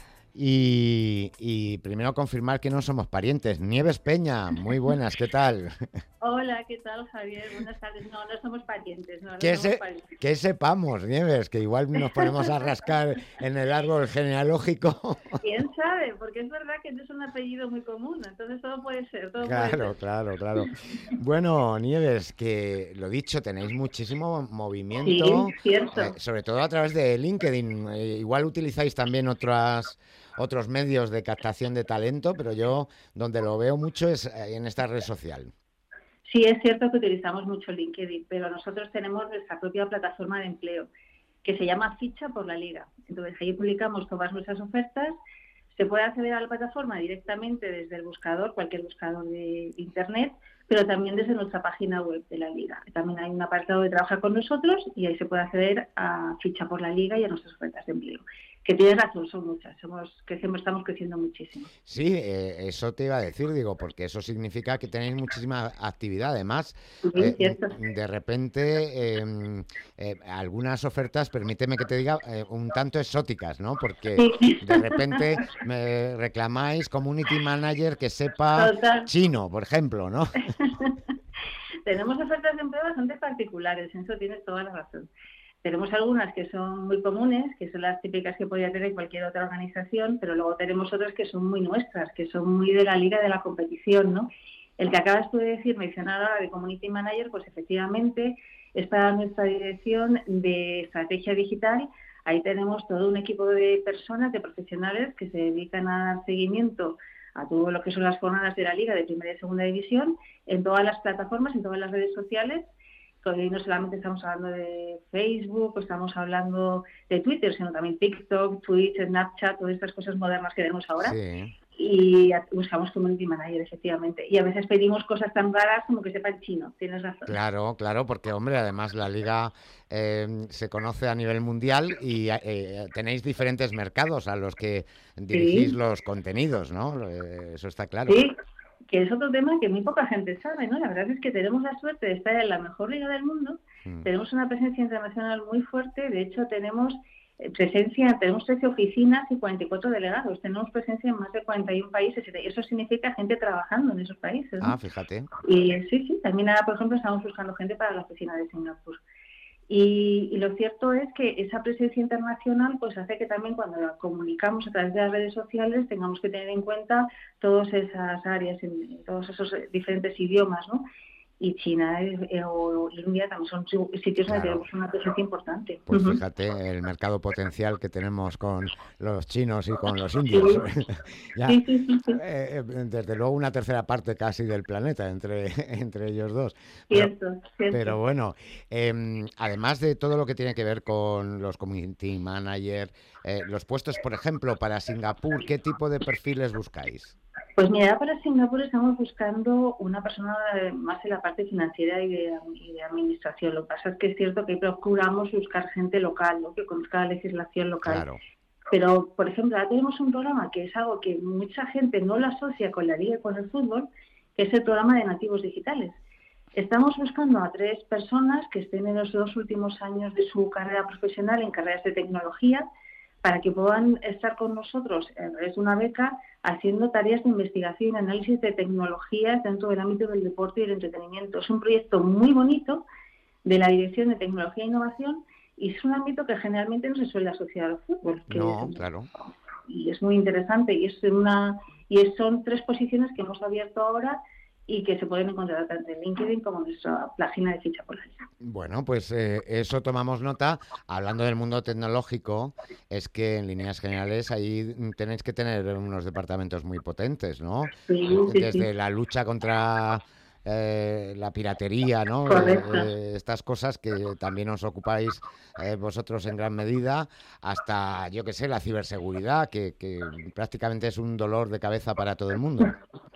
Y, y primero confirmar que no somos parientes. Nieves Peña, muy buenas, ¿qué tal? Hola, ¿qué tal, Javier? Buenas tardes. No, no somos parientes. No, no Que, somos se, parientes. que sepamos, Nieves, que igual nos ponemos a rascar en el árbol genealógico. ¿Quién sabe? Porque es verdad que no es un apellido muy común, entonces todo puede ser, todo Claro, puede ser. claro, claro. Bueno, Nieves, que lo dicho, tenéis muchísimo movimiento, Sí, cierto. eh, sobre todo a través de LinkedIn. Eh, igual utilizáis también otras... otros medios de captación de talento, pero yo donde lo veo mucho es en esta red social. Sí, es cierto que utilizamos mucho LinkedIn, pero nosotros tenemos nuestra propia plataforma de empleo que se llama Ficha por la Liga. Entonces, ahí publicamos todas nuestras ofertas. Se puede acceder a la plataforma directamente desde el buscador, cualquier buscador de Internet, pero también desde nuestra página web de la Liga. También hay un apartado de Trabaja con nosotros y ahí se puede acceder a Ficha por la Liga y a nuestras ofertas de empleo. Que tienes razón, son muchas, somos, crecemos, estamos creciendo muchísimo. Sí, eh, eso te iba a decir, digo, porque eso significa que tenéis muchísima actividad. Además, Sí, eh, cierto. de repente, eh, eh, algunas ofertas, permíteme que te diga, eh, un tanto exóticas, ¿no? Porque Sí. de repente me reclamáis community manager que sepa Total. chino, por ejemplo, ¿no? Tenemos ofertas de empleo bastante particulares, en eso tienes toda la razón. Tenemos algunas que son muy comunes, que son las típicas que podría tener cualquier otra organización, pero luego tenemos otras que son muy nuestras, que son muy de la liga de la competición, ¿no? El que acabas tú de decir, mencionar ahora de Community Manager, pues efectivamente es para nuestra dirección de estrategia digital. Ahí tenemos todo un equipo de personas, de profesionales que se dedican a dar seguimiento a todo lo que son las jornadas de la liga de primera y segunda división en todas las plataformas, en todas las redes sociales. Hoy no solamente estamos hablando de Facebook, estamos hablando de Twitter, sino también TikTok, Twitch, Snapchat, todas estas cosas modernas que tenemos ahora. Sí. Y buscamos community manager, efectivamente. Y a veces pedimos cosas tan raras como que sepan chino, tienes razón. Claro, claro, porque, hombre, además la liga eh, se conoce a nivel mundial y eh, tenéis diferentes mercados a los que dirigís Sí. los contenidos, ¿no? Eh, eso está claro. Sí, que es otro tema que muy poca gente sabe, ¿no? La verdad es que tenemos la suerte de estar en la mejor liga del mundo, Mm. tenemos una presencia internacional muy fuerte, de hecho tenemos presencia, tenemos trece oficinas y cuarenta y cuatro delegados. Tenemos presencia en más de cuarenta y uno países y eso significa gente trabajando en esos países, ¿no? Ah, fíjate. Y sí, sí, también ahora, por ejemplo, estamos buscando gente para la oficina de Singapur. Y, y lo cierto es que esa presencia internacional pues hace que también cuando la comunicamos a través de las redes sociales tengamos que tener en cuenta todas esas áreas, en todos esos diferentes idiomas, ¿no? Y China eh, o India también son sitios donde tenemos una presencia importante. Pues uh-huh. fíjate el mercado potencial que tenemos con los chinos y con los indios. Sí. ya, sí, sí, sí, sí. Eh, desde luego una tercera parte casi del planeta entre, entre ellos dos. Cierto, pero, cierto. pero bueno, eh, además de todo lo que tiene que ver con los community manager, eh, los puestos, por ejemplo, para Singapur, ¿qué tipo de perfiles buscáis? Pues mira, para Singapur estamos buscando una persona más en la parte financiera y de, y de administración. Lo que pasa es que es cierto que procuramos buscar gente local, ¿no? Que conozca la legislación local. Claro. Pero, por ejemplo, ahora tenemos un programa que es algo que mucha gente no lo asocia con la liga y con el fútbol, que es el programa de nativos digitales. Estamos buscando a tres personas que estén en los dos últimos años de su carrera profesional en carreras de tecnología, para que puedan estar con nosotros a través de una beca haciendo tareas de investigación y análisis de tecnologías dentro del ámbito del deporte y el entretenimiento. Es un proyecto muy bonito de la Dirección de Tecnología e Innovación y es un ámbito que generalmente no se suele asociar al fútbol. Que no, es, claro. Y es muy interesante y es una y es, son tres posiciones que hemos abierto ahora y que se pueden encontrar tanto en LinkedIn como en nuestra página de ficha por allá. Bueno, pues eh, eso tomamos nota. Hablando del mundo tecnológico, es que en líneas generales ahí tenéis que tener unos departamentos muy potentes, ¿no? Sí, sí, Desde sí. la lucha contra eh, la piratería, ¿no? Correcto. Eh, estas cosas que también os ocupáis eh, vosotros en gran medida, hasta, yo qué sé, la ciberseguridad, que, que prácticamente es un dolor de cabeza para todo el mundo.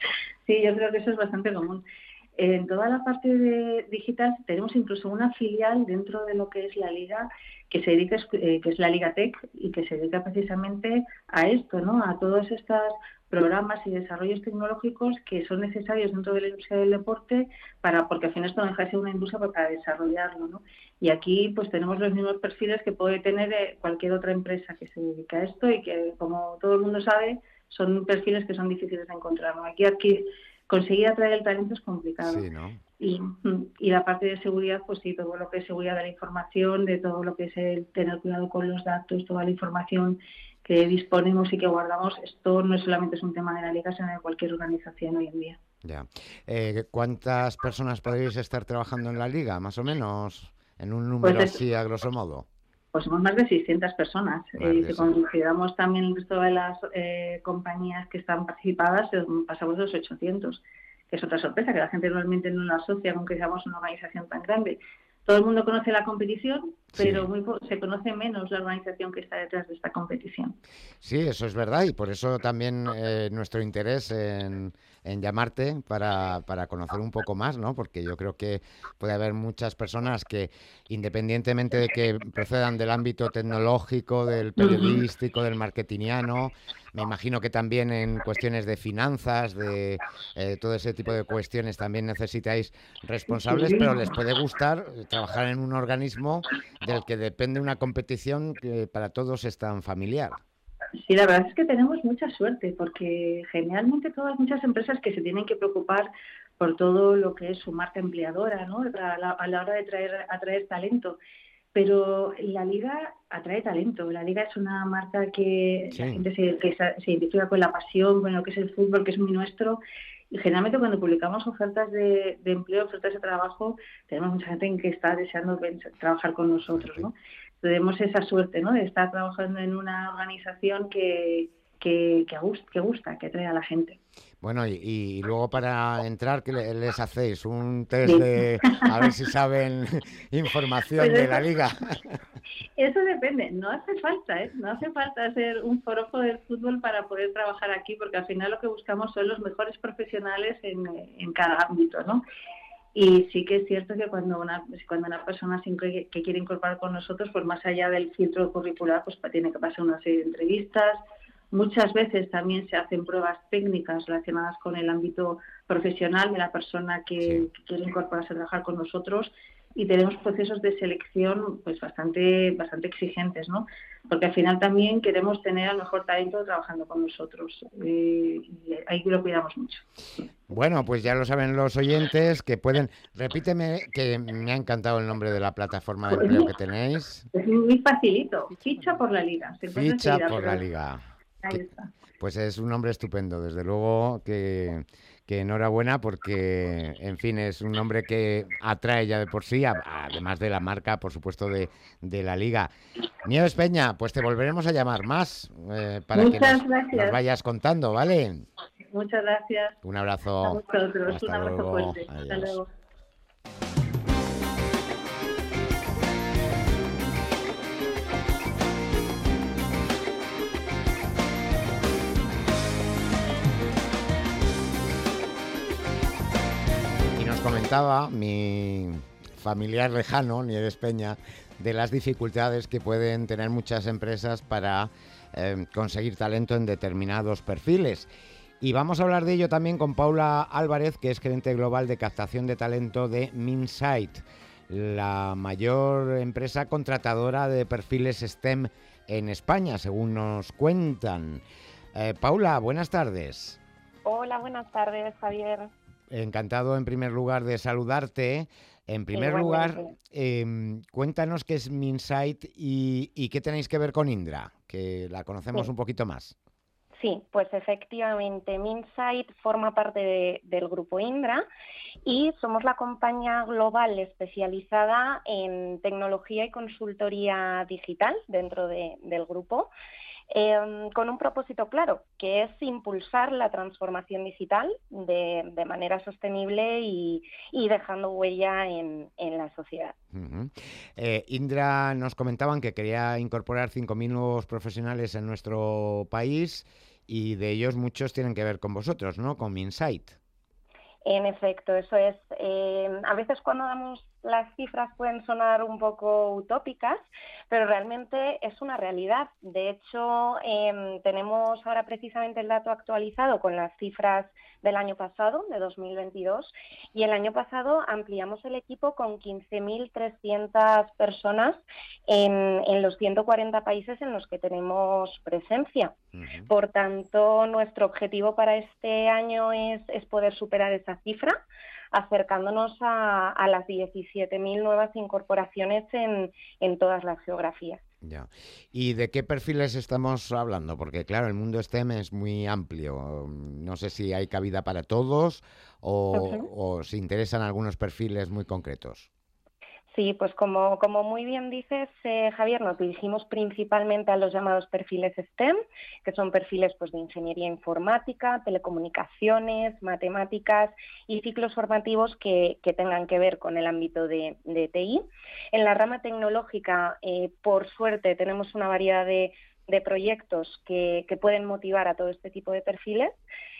Sí, yo creo que eso es bastante común. En toda la parte de digital tenemos incluso una filial dentro de lo que es la liga que se dedica, eh, que es la Liga Tech y que se dedica precisamente a esto, ¿no? A todos estos programas y desarrollos tecnológicos que son necesarios dentro de la industria del deporte para, porque al final esto no deja de ser una industria para desarrollarlo, ¿no? Y aquí pues tenemos los mismos perfiles que puede tener cualquier otra empresa que se dedica a esto y que, como todo el mundo sabe, son perfiles que son difíciles de encontrar, ¿no? Aquí, aquí conseguir atraer el talento es complicado. Sí, ¿no? Y, y la parte de seguridad, pues sí, todo lo que es seguridad de la información, de todo lo que es el tener cuidado con los datos, toda la información que disponemos y que guardamos, esto no solamente es un tema de la Liga, sino de cualquier organización hoy en día. Ya. Eh, ¿Cuántas personas podéis estar trabajando en la Liga, más o menos? En un número Pues es, así, a grosso modo. Pues somos más de seiscientas personas. Vale, eh, si sí. consideramos también el resto de las eh, compañías que están participadas, eh, pasamos los ochocientos, que es otra sorpresa, que la gente normalmente no la asocia con que seamos una organización tan grande. Todo el mundo conoce la competición, pero Sí. muy po- se conoce menos la organización que está detrás de esta competición. Sí, eso es verdad y por eso también eh, nuestro interés en, en llamarte para, para conocer un poco más, ¿no? Porque yo creo que puede haber muchas personas que, independientemente de que procedan del ámbito tecnológico, del periodístico, del marketingiano, me imagino que también en cuestiones de finanzas, de eh, todo ese tipo de cuestiones también necesitáis responsables, pero les puede gustar trabajar en un organismo del que depende una competición que para todos es tan familiar. Sí, la verdad es que tenemos mucha suerte porque generalmente todas muchas empresas que se tienen que preocupar por todo lo que es su marca empleadora, ¿no? A la, a la hora de traer, atraer talento. Pero la Liga atrae talento. La Liga es una marca que Sí. la gente se, que se, se identifica con la pasión, con lo que es el fútbol, que es muy nuestro. Y generalmente cuando publicamos ofertas de, de empleo, ofertas de trabajo, tenemos mucha gente que está deseando ven- trabajar con nosotros, ¿no? Tenemos esa suerte, ¿no? De estar trabajando en una organización que, que, que, gusta, que gusta, que atrae a la gente. Bueno, y, y luego para entrar, ¿qué le- les hacéis? ¿Un test Sí. de a ver si saben información Pues de eso- la liga? Eso depende, no hace falta, ¿eh? No hace falta ser un forofo del fútbol para poder trabajar aquí, porque al final lo que buscamos son los mejores profesionales en, en cada ámbito, ¿no? Y sí que es cierto que cuando una cuando una persona se incluye- que quiere incorporar con nosotros, pues más allá del filtro curricular, pues pa- tiene que pasar una serie de entrevistas. Muchas veces también se hacen pruebas técnicas relacionadas con el ámbito profesional de la persona que, Sí. que quiere incorporarse a trabajar con nosotros. y tenemos procesos de selección pues bastante, bastante exigentes, ¿no? Porque al final también queremos tener al mejor talento trabajando con nosotros eh, y ahí lo cuidamos mucho. Bueno, pues ya lo saben los oyentes que pueden... Repíteme, que me ha encantado el nombre de la plataforma de empleo que tenéis. Es muy facilito, Ficha por la Liga. Se encuentra Ficha enseguida, por pero- la Liga. Ahí Que- está. Pues es un nombre estupendo, desde luego que, que enhorabuena porque, en fin, es un nombre que atrae ya de por sí, a- además de la marca, por supuesto, de, de la Liga. Nieves Peña, pues te volveremos a llamar más eh, para que Muchas nos, gracias. nos vayas contando, ¿vale? Muchas gracias. Un A abrazo. vosotros, Hasta un abrazo luego. fuerte. Hasta Adiós. luego. Y nos comentaba mi familiar lejano, Nieves Peña, de las dificultades que pueden tener muchas empresas para eh, conseguir talento en determinados perfiles. Y vamos a hablar de ello también con Paula Álvarez, que es gerente global de captación de talento de Minsight, la mayor empresa contratadora de perfiles S T E M en España, según nos cuentan. Eh, Paula, buenas tardes. Hola, buenas tardes, Javier. Encantado en primer lugar de saludarte. En primer lugar, Igualmente. eh, cuéntanos qué es Minsight y, y qué tenéis que ver con Indra, que la conocemos Sí. un poquito más. Sí, pues efectivamente, Minsight forma parte de- del grupo Indra y somos la compañía global especializada en tecnología y consultoría digital dentro de- del grupo, eh, con un propósito claro, que es impulsar la transformación digital de, de manera sostenible y, y dejando huella en, en la sociedad. Ujú. Eh, Indra nos comentaban que quería incorporar cinco mil nuevos profesionales en nuestro país y de ellos muchos tienen que ver con vosotros, ¿no? Con Minsight. En efecto, eso es. Eh, a veces cuando damos las cifras pueden sonar un poco utópicas, pero realmente es una realidad. De hecho, eh, tenemos ahora precisamente el dato actualizado con las cifras del año pasado, de dos mil veintidós, y el año pasado ampliamos el equipo con quince mil trescientas personas en, en los ciento cuarenta países en los que tenemos presencia. Por tanto, nuestro objetivo para este año es, es poder superar esa cifra, acercándonos a, a las diecisiete mil nuevas incorporaciones en, en todas las geografías. Ya. ¿Y de qué perfiles estamos hablando? Porque, claro, el mundo S T E M es muy amplio. No sé si hay cabida para todos o, Ujú. o si interesan algunos perfiles muy concretos. Sí, pues como, como muy bien dices, eh, Javier, nos dirigimos principalmente a los llamados perfiles S T E M, que son perfiles pues, de ingeniería informática, telecomunicaciones, matemáticas y ciclos formativos que, que tengan que ver con el ámbito de, de T I. En la rama tecnológica, eh, por suerte, tenemos una variedad de, de proyectos que, que pueden motivar a todo este tipo de perfiles.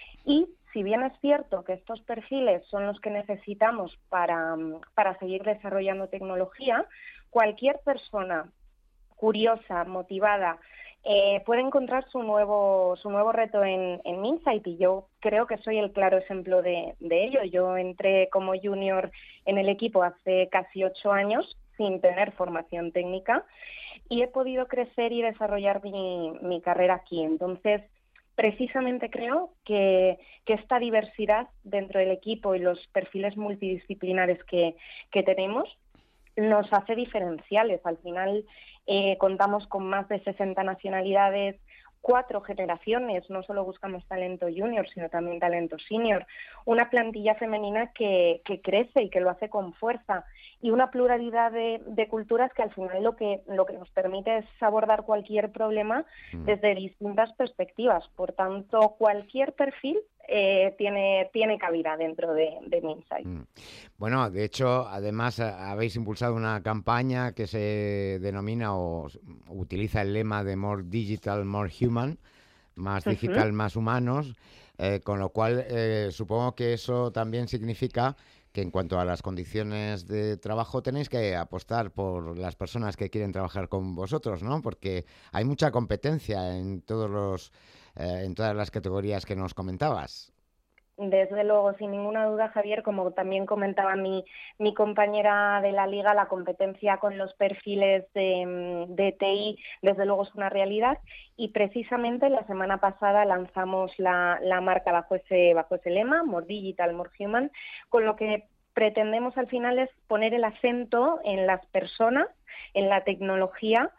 Y si bien es cierto que estos perfiles son los que necesitamos para, para seguir desarrollando tecnología, cualquier persona curiosa, motivada, eh, puede encontrar su nuevo, su nuevo reto en, en Minsight, y yo creo que soy el claro ejemplo de, de ello. Yo entré como junior en el equipo hace casi ocho años sin tener formación técnica y he podido crecer y desarrollar mi, mi carrera aquí. Entonces, precisamente creo que, que esta diversidad dentro del equipo y los perfiles multidisciplinares que, que tenemos nos hace diferenciales. Al final eh, contamos con más de sesenta nacionalidades, cuatro generaciones, no solo buscamos talento junior, sino también talento senior, una plantilla femenina que, que crece y que lo hace con fuerza, y una pluralidad de, de culturas que al final lo que, lo que nos permite es abordar cualquier problema desde distintas perspectivas. Por tanto, cualquier perfil eh, tiene, tiene cabida dentro de, de Minsight. Bueno, de hecho, además a- habéis impulsado una campaña que se denomina o s- utiliza el lema de More Digital, More Human, más Ujú. digital, más humanos, eh, con lo cual eh, supongo que eso también significa que en cuanto a las condiciones de trabajo tenéis que apostar por las personas que quieren trabajar con vosotros, ¿no? Porque hay mucha competencia en todos los, eh, en todas las categorías que nos comentabas. desde luego, sin ninguna duda, Javier, como también comentaba mi, mi compañera de la Liga, la competencia con los perfiles de, de T I, desde luego, es una realidad. Y precisamente la semana pasada lanzamos la, la marca bajo ese, bajo ese lema, More Digital, More Human, con lo que pretendemos al final es poner el acento en las personas, en la tecnología,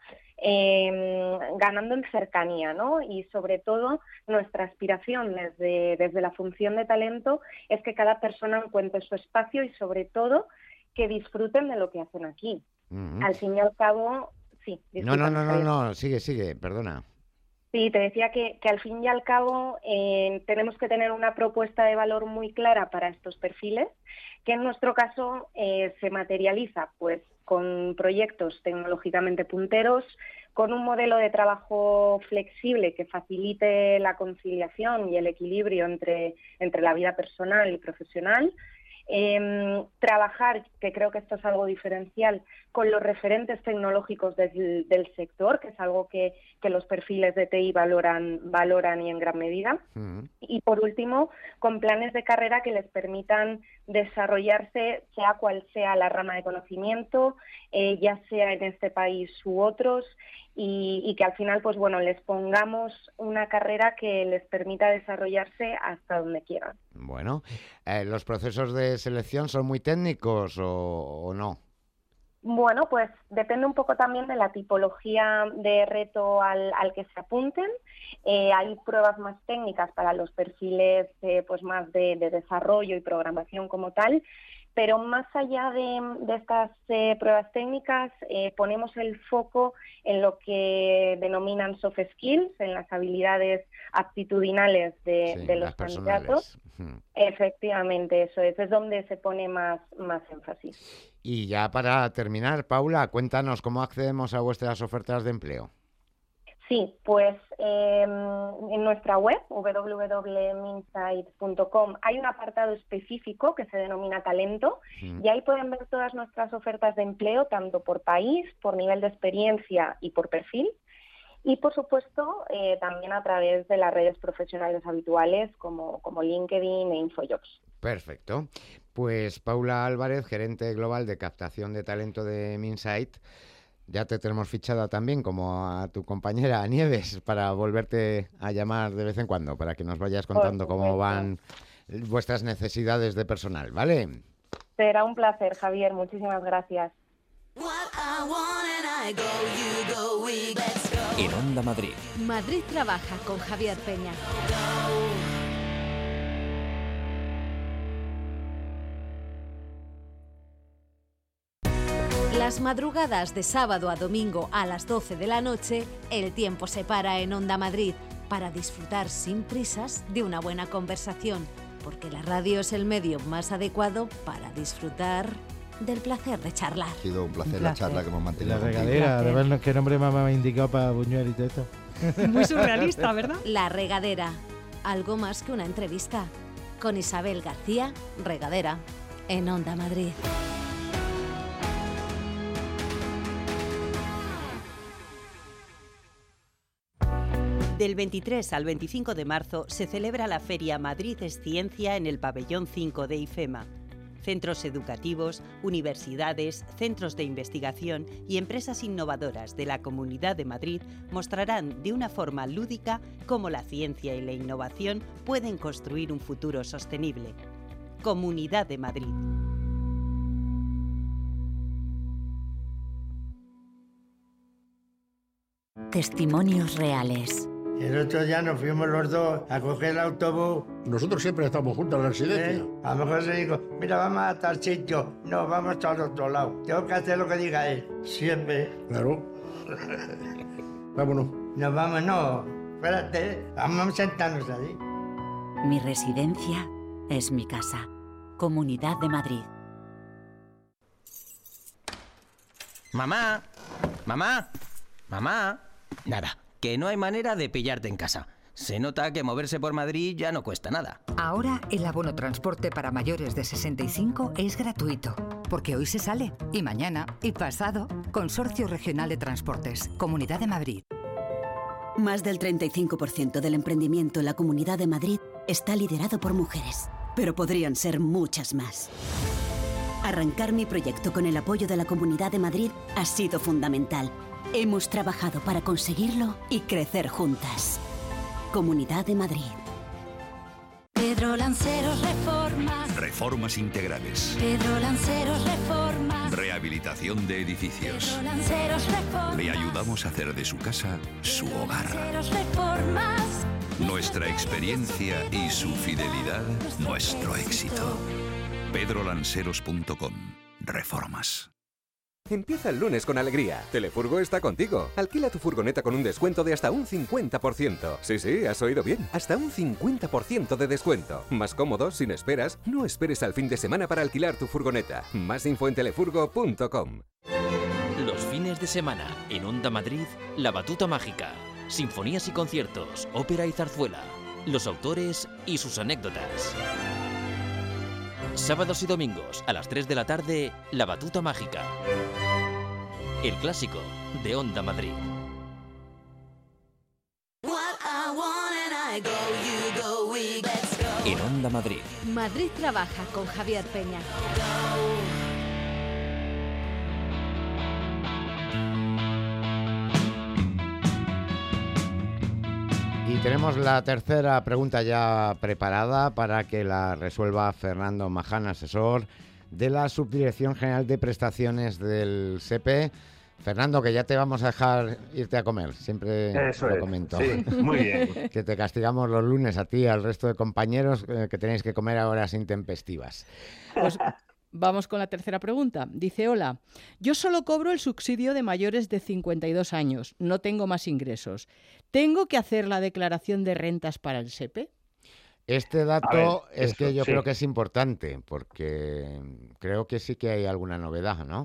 Eh, ganando en cercanía, ¿no? Y sobre todo nuestra aspiración desde, desde la función de talento es que cada persona encuentre su espacio y sobre todo que disfruten de lo que hacen aquí. Uh-huh. Al fin y al cabo, sí. No, no, no, no, no, sigue, sigue, perdona. Sí, te decía que, que al fin y al cabo eh, tenemos que tener una propuesta de valor muy clara para estos perfiles, que en nuestro caso eh, se materializa pues con proyectos tecnológicamente punteros, con un modelo de trabajo flexible que facilite la conciliación y el equilibrio entre, entre la vida personal y profesional. Eh, trabajar, que creo que esto es algo diferencial, con los referentes tecnológicos del, del sector, que es algo que, que los perfiles de T I valoran, valoran y en gran medida. Uh-huh. Y por último, con planes de carrera que les permitan desarrollarse, sea cual sea la rama de conocimiento, eh, ya sea en este país u otros, y, y que al final, pues bueno, les pongamos una carrera que les permita desarrollarse hasta donde quieran. Bueno, eh, ¿los procesos de selección son muy técnicos o, o no? Bueno, pues depende un poco también de la tipología de reto al, al que se apunten. Eh, hay pruebas más técnicas para los perfiles eh, pues más de, de desarrollo y programación como tal, pero más allá de, de estas eh, pruebas técnicas eh, ponemos el foco en lo que denominan soft skills, en las habilidades aptitudinales de, sí, de los candidatos. Hmm. Efectivamente, eso es, es donde se pone más, más énfasis. Y ya para terminar, Paula, cuéntanos cómo accedemos a vuestras ofertas de empleo. Sí, pues eh, en nuestra web, doble u doble u doble punto minsight punto com, hay un apartado específico que se denomina talento, mm. y ahí pueden ver todas nuestras ofertas de empleo, tanto por país, por nivel de experiencia y por perfil. Y, por supuesto, eh, también a través de las redes profesionales habituales como, como LinkedIn e InfoJobs. Perfecto. Pues Paula Álvarez, gerente global de captación de talento de Minsight, ya te tenemos fichada también como a tu compañera Nieves para volverte a llamar de vez en cuando, para que nos vayas contando cómo van vuestras necesidades de personal, ¿vale? Será un placer, Javier. Muchísimas gracias. En Onda Madrid. Madrid trabaja con Javier Peña. Las madrugadas de sábado a domingo a las doce de la noche, el tiempo se para en Onda Madrid para disfrutar sin prisas de una buena conversación, porque la radio es el medio más adecuado para disfrutar del placer de charlar. Ha sido un placer, Un la placer. charla que hemos mantenido. La regadera, de vernos qué nombre mamá me ha indicado para Buñuel y todo esto. Muy surrealista, ¿verdad? La regadera, algo más que una entrevista, con Isabel García, regadera, en Onda Madrid. Del veintitrés al veinticinco de marzo se celebra la Feria Madrid es Ciencia en el Pabellón cinco de IFEMA. Centros educativos, universidades, centros de investigación y empresas innovadoras de la Comunidad de Madrid mostrarán de una forma lúdica cómo la ciencia y la innovación pueden construir un futuro sostenible. Comunidad de Madrid. Testimonios reales. El otro día nos fuimos los dos a coger el autobús. Nosotros siempre estamos juntos en la residencia. ¿Eh? A lo mejor se dijo, mira, vamos a tal sitio. No, vamos al otro lado. Tengo que hacer lo que diga él. Siempre. Claro. Vámonos. Nos vamos, no. Espérate, vamos a sentarnos ahí. Mi residencia es mi casa. Comunidad de Madrid. Mamá, mamá, mamá. Nada, que no hay manera de pillarte en casa. Se nota que moverse por Madrid ya no cuesta nada. Ahora el abono transporte para mayores de sesenta y cinco es gratuito, porque hoy se sale, y mañana, y pasado. Consorcio Regional de Transportes, Comunidad de Madrid. Más del treinta y cinco por ciento del emprendimiento en la Comunidad de Madrid está liderado por mujeres, pero podrían ser muchas más. Arrancar mi proyecto con el apoyo de la Comunidad de Madrid ha sido fundamental. Hemos trabajado para conseguirlo y crecer juntas. Comunidad de Madrid. Pedro Lanceros Reformas. Reformas integrales. Pedro Lanceros Reformas. Rehabilitación de edificios. Pedro Lanceros Reformas. Le ayudamos a hacer de su casa su hogar. Lanceros Reformas. Nuestra experiencia y su fidelidad, nuestro éxito. pedro lanceros punto com. Reformas. Empieza el lunes con alegría. Telefurgo está contigo. Alquila tu furgoneta con un descuento de hasta un cincuenta por ciento. Sí, sí, has oído bien. Hasta un cincuenta por ciento de descuento. Más cómodo, sin esperas. No esperes al fin de semana para alquilar tu furgoneta. Más info en telefurgo punto com. Los fines de semana, en Onda Madrid, La Batuta Mágica. Sinfonías y conciertos, ópera y zarzuela. Los autores y sus anécdotas. Sábados y domingos, a las tres de la tarde, La Batuta Mágica. El clásico de Onda Madrid. En Onda Madrid. Madrid trabaja con Javier Peña. Y tenemos la tercera pregunta ya preparada para que la resuelva Fernando Maján, asesor de la Subdirección General de Prestaciones del S E P E. Fernando, que ya te vamos a dejar irte a comer, siempre Eso lo es, comento. sí, muy bien. Que te castigamos los lunes a ti y al resto de compañeros eh, que tenéis que comer a horas intempestivas. Pues vamos con la tercera pregunta. Dice, hola, yo solo cobro el subsidio de mayores de cincuenta y dos años, no tengo más ingresos. ¿Tengo que hacer la declaración de rentas para el S E P E? Este dato ver, es eso, que yo sí. creo que es importante, porque creo que sí que hay alguna novedad, ¿no?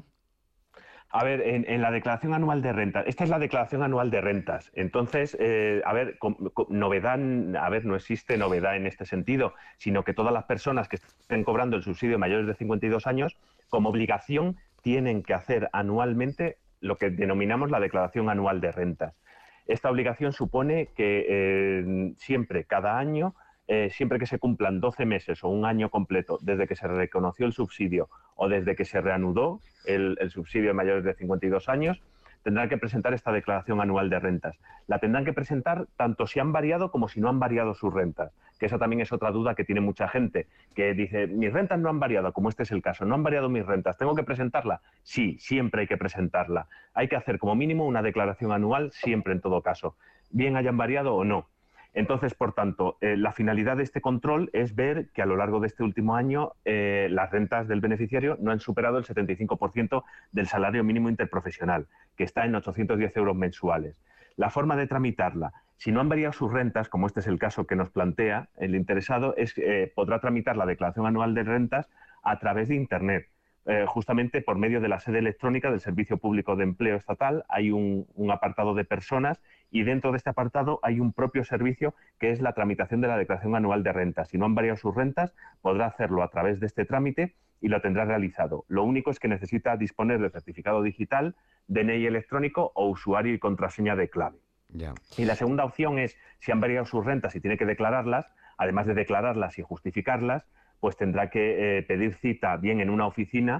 A ver, en, en la declaración anual de rentas, esta es la declaración anual de rentas. Entonces, eh, a ver, con, con, novedad, a ver, no existe novedad en este sentido, sino que todas las personas que estén cobrando el subsidio mayores de cincuenta y dos años, como obligación, tienen que hacer anualmente lo que denominamos la declaración anual de rentas. Esta obligación supone que eh, siempre, cada año, Eh, siempre que se cumplan doce meses o un año completo desde que se reconoció el subsidio o desde que se reanudó el, el subsidio de mayores de cincuenta y dos años, tendrán que presentar esta declaración anual de rentas. La tendrán que presentar tanto si han variado como si no han variado sus rentas, que esa también es otra duda que tiene mucha gente, que dice, mis rentas no han variado, como este es el caso, no han variado mis rentas, ¿tengo que presentarla? Sí, siempre hay que presentarla. Hay que hacer como mínimo una declaración anual, siempre en todo caso, bien hayan variado o no. Entonces, por tanto, eh, la finalidad de este control es ver que a lo largo de este último año eh, las rentas del beneficiario no han superado el setenta y cinco por ciento del salario mínimo interprofesional, que está en ochocientos diez euros mensuales. La forma de tramitarla, si no han variado sus rentas, como este es el caso que nos plantea el interesado, es eh, podrá tramitar la declaración anual de rentas a través de Internet. Eh, justamente por medio de la sede electrónica del Servicio Público de Empleo Estatal hay un, un apartado de personas y dentro de este apartado hay un propio servicio que es la tramitación de la declaración anual de rentas. Si no han variado sus rentas, podrá hacerlo a través de este trámite y lo tendrá realizado. Lo único es que necesita disponer de certificado digital, D N I electrónico o usuario y contraseña de clave. Ya. Y la segunda opción es, si han variado sus rentas y tiene que declararlas, además de declararlas y justificarlas, pues tendrá que eh, pedir cita bien en una oficina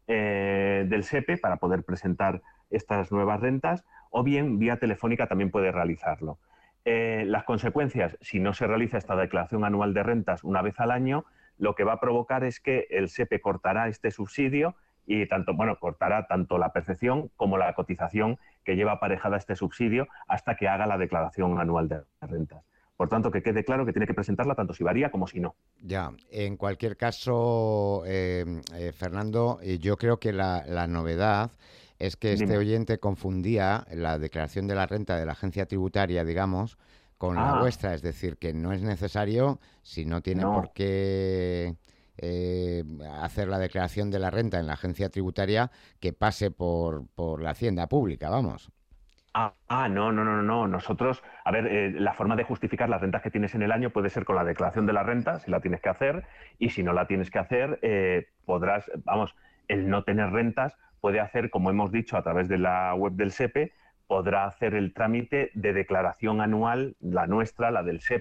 eh, del S E P E para poder presentar estas nuevas rentas o bien vía telefónica también puede realizarlo. Eh, las consecuencias, si no se realiza esta declaración anual de rentas una vez al año, lo que va a provocar es que el S E P E cortará este subsidio y tanto, bueno, cortará tanto la percepción como la cotización que lleva aparejada este subsidio hasta que haga la declaración anual de rentas. Por tanto, que quede claro que tiene que presentarla tanto si varía como si no. Ya, en cualquier caso, eh, eh, Fernando, eh, yo creo que la, la novedad es que este Dime. oyente confundía la declaración de la renta de la agencia tributaria, digamos, con Ah. la vuestra. Es decir, que no es necesario, si no tiene No. por qué eh, hacer la declaración de la renta en la agencia tributaria, que pase por, por la hacienda pública, vamos. Ah, ah, no, no, no, no. Nosotros, a ver, eh, la forma de justificar las rentas que tienes en el año puede ser con la declaración de la renta, si la tienes que hacer, y si no la tienes que hacer, eh, podrás, vamos, el no tener rentas puede hacer, como hemos dicho, a través de la web del S E P E, podrá hacer el trámite de declaración anual, la nuestra, la del S E P E,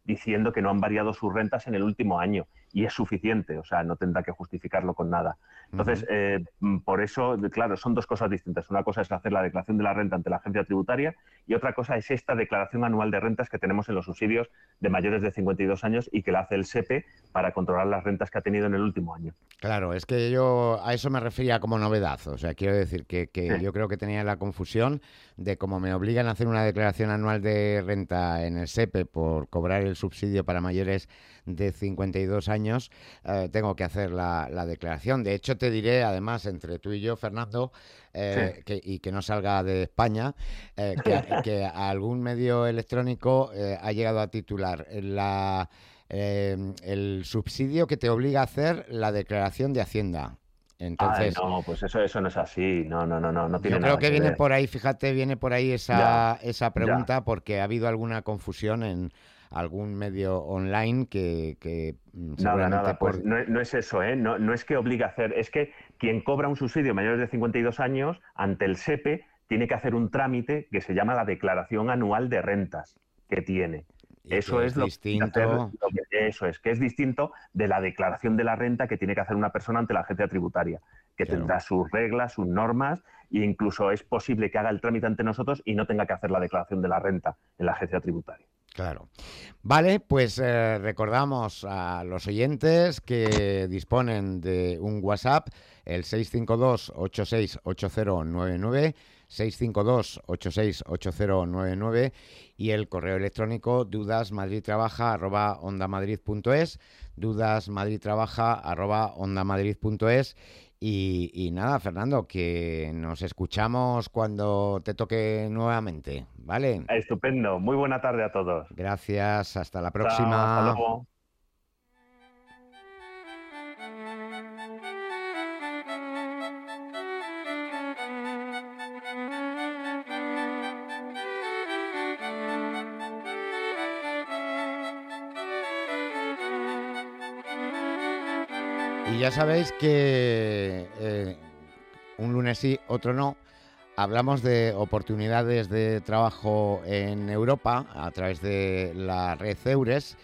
diciendo que no han variado sus rentas en el último año y es suficiente, o sea, no tendrá que justificarlo con nada. Entonces, eh, por eso, claro, son dos cosas distintas. Una cosa es hacer la declaración de la renta ante la agencia tributaria y otra cosa es esta declaración anual de rentas que tenemos en los subsidios de mayores de cincuenta y dos años y que la hace el S E P E para controlar las rentas que ha tenido en el último año. Claro, es que yo a eso me refería como novedad. O sea, quiero decir que, que sí. Yo creo que tenía la confusión de cómo me obligan a hacer una declaración anual de renta en el S E P E por cobrar el subsidio para mayores de cincuenta y dos años, eh, tengo que hacer la, la declaración. De hecho, te diré, además, entre tú y yo, Fernando, eh, sí. que, y que no salga de España, eh, que, que algún medio electrónico eh, ha llegado a titular la, eh, el subsidio que te obliga a hacer la declaración de Hacienda. Entonces, Ay, no, pues eso, eso no es así, no, no, no, no, no tiene yo nada creo que, que viene ver. por ahí, fíjate, viene por ahí esa, Ya, esa pregunta ya. porque ha habido alguna confusión en algún medio online que, que Nada, seguramente nada, por... pues no, no es eso, ¿eh? No, no es que obligue a hacer, es que quien cobra un subsidio mayores de cincuenta y dos años ante el S E P E tiene que hacer un trámite que se llama la declaración anual de rentas que tiene. Y Eso que es, es lo distinto. que hacer, lo que, eso es, que es distinto de la declaración de la renta que tiene que hacer una persona ante la agencia tributaria, que Claro. tendrá sus reglas, sus normas, e incluso es posible que haga el trámite ante nosotros y no tenga que hacer la declaración de la renta en la agencia tributaria. Claro. Vale, pues eh, recordamos a los oyentes que disponen de un WhatsApp, el seis cinco dos, ocho seis ocho cero nueve nueve, seis cinco dos, ocho seis ocho cero nueve nueve y el correo electrónico dudasmadridtrabaja arroba ondamadrid.es, dudasmadridtrabaja arroba ondamadrid.es. Y, y nada, Fernando, que nos escuchamos cuando te toque nuevamente, ¿vale? Estupendo, muy buena tarde a todos. Gracias, hasta la Chao, próxima. hasta luego. Y ya sabéis que eh, un lunes sí, otro no, hablamos de oportunidades de trabajo en Europa a través de la red Eures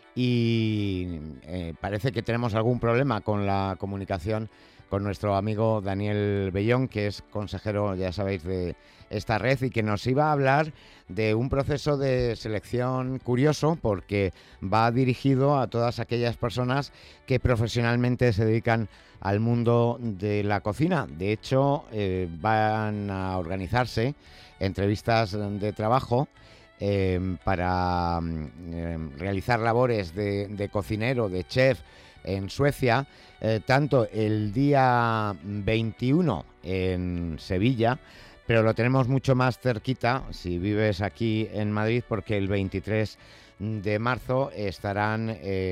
y eh, parece que tenemos algún problema con la comunicación con nuestro amigo Daniel Bellón, que es consejero, ya sabéis, de esta red y que nos iba a hablar de un proceso de selección curioso porque va dirigido a todas aquellas personas que profesionalmente se dedican al mundo de la cocina. De hecho, eh, van a organizarse entrevistas de trabajo eh, para eh, realizar labores de, de cocinero, de chef en Suecia, eh, tanto el día veintiuno en Sevilla, pero lo tenemos mucho más cerquita si vives aquí en Madrid, porque el veintitrés de marzo estarán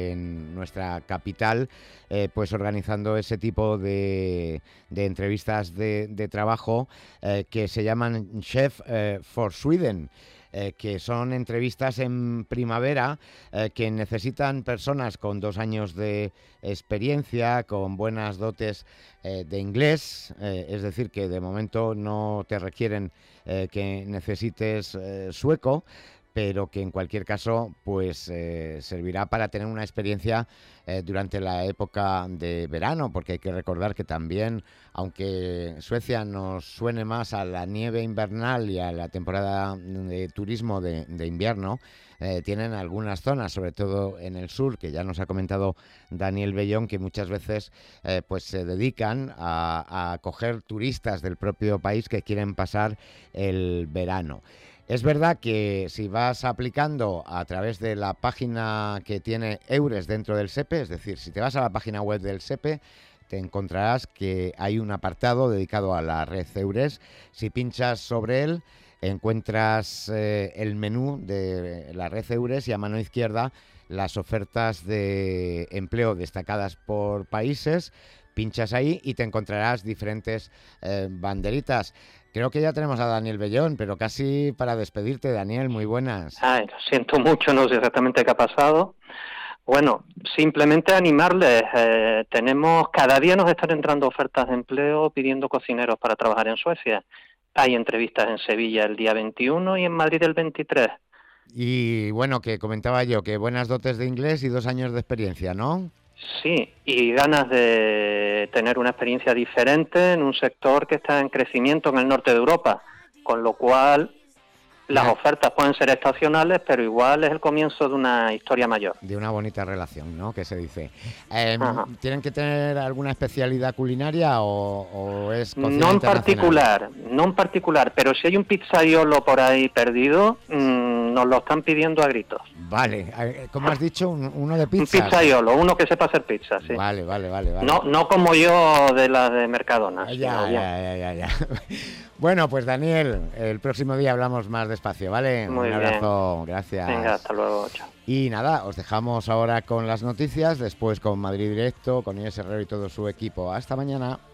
en nuestra capital eh, pues organizando ese tipo de, de entrevistas de, de trabajo eh, que se llaman Chef eh, for Sweden. Eh, que son entrevistas en primavera eh, que necesitan personas con dos años de experiencia, con buenas dotes eh, de inglés, eh, es decir, que de momento no te requieren eh, que necesites eh, sueco, pero que en cualquier caso pues eh, servirá para tener una experiencia eh, durante la época de verano, porque hay que recordar que también, aunque Suecia nos suene más a la nieve invernal y a la temporada de turismo de, de invierno, eh, tienen algunas zonas, sobre todo en el sur, que ya nos ha comentado Daniel Bellón, que muchas veces eh, pues se dedican a, a acoger turistas del propio país que quieren pasar el verano. Es verdad que si vas aplicando a través de la página que tiene Eures dentro del S E P E, es decir, si te vas a la página web del S E P E, te encontrarás que hay un apartado dedicado a la red Eures. Si pinchas sobre él, encuentras eh, el menú de la red Eures y a mano izquierda las ofertas de empleo destacadas por países. Pinchas ahí y te encontrarás diferentes eh, banderitas. Creo que ya tenemos a Daniel Bellón, pero casi para despedirte, Daniel, muy buenas. Ay, lo siento mucho, no sé exactamente qué ha pasado. Bueno, simplemente animarles. Eh, tenemos, cada día nos están entrando ofertas de empleo pidiendo cocineros para trabajar en Suecia. Hay entrevistas en Sevilla el día veintiuno y en Madrid el veintitrés. Y bueno, que comentaba yo, que buenas dotes de inglés y dos años de experiencia, ¿no? Sí, y ganas de tener una experiencia diferente en un sector que está en crecimiento en el norte de Europa, con lo cual las ofertas pueden ser estacionales, pero igual es el comienzo de una historia mayor. De una bonita relación, ¿no? Que se dice. Eh, ¿Tienen que tener alguna especialidad culinaria o, o es cocina No en internacional? particular, no en particular, pero si hay un pizzaiolo por ahí perdido, mmm, nos lo están pidiendo a gritos. Vale, ¿cómo has dicho? ¿Un, uno de pizza? Un pizzaiolo, uno que sepa hacer pizza, sí. Vale, vale, vale. vale. No, no como yo de las de Mercadona. Ya, ya, ya, ya, ya. Bueno, pues Daniel, el próximo día hablamos más despacio, ¿vale? Muy Un abrazo, bien. Gracias. Venga, hasta luego, chao. Y nada, os dejamos ahora con las noticias, después con Madrid Directo, con Inés Herrero y todo su equipo. Hasta mañana.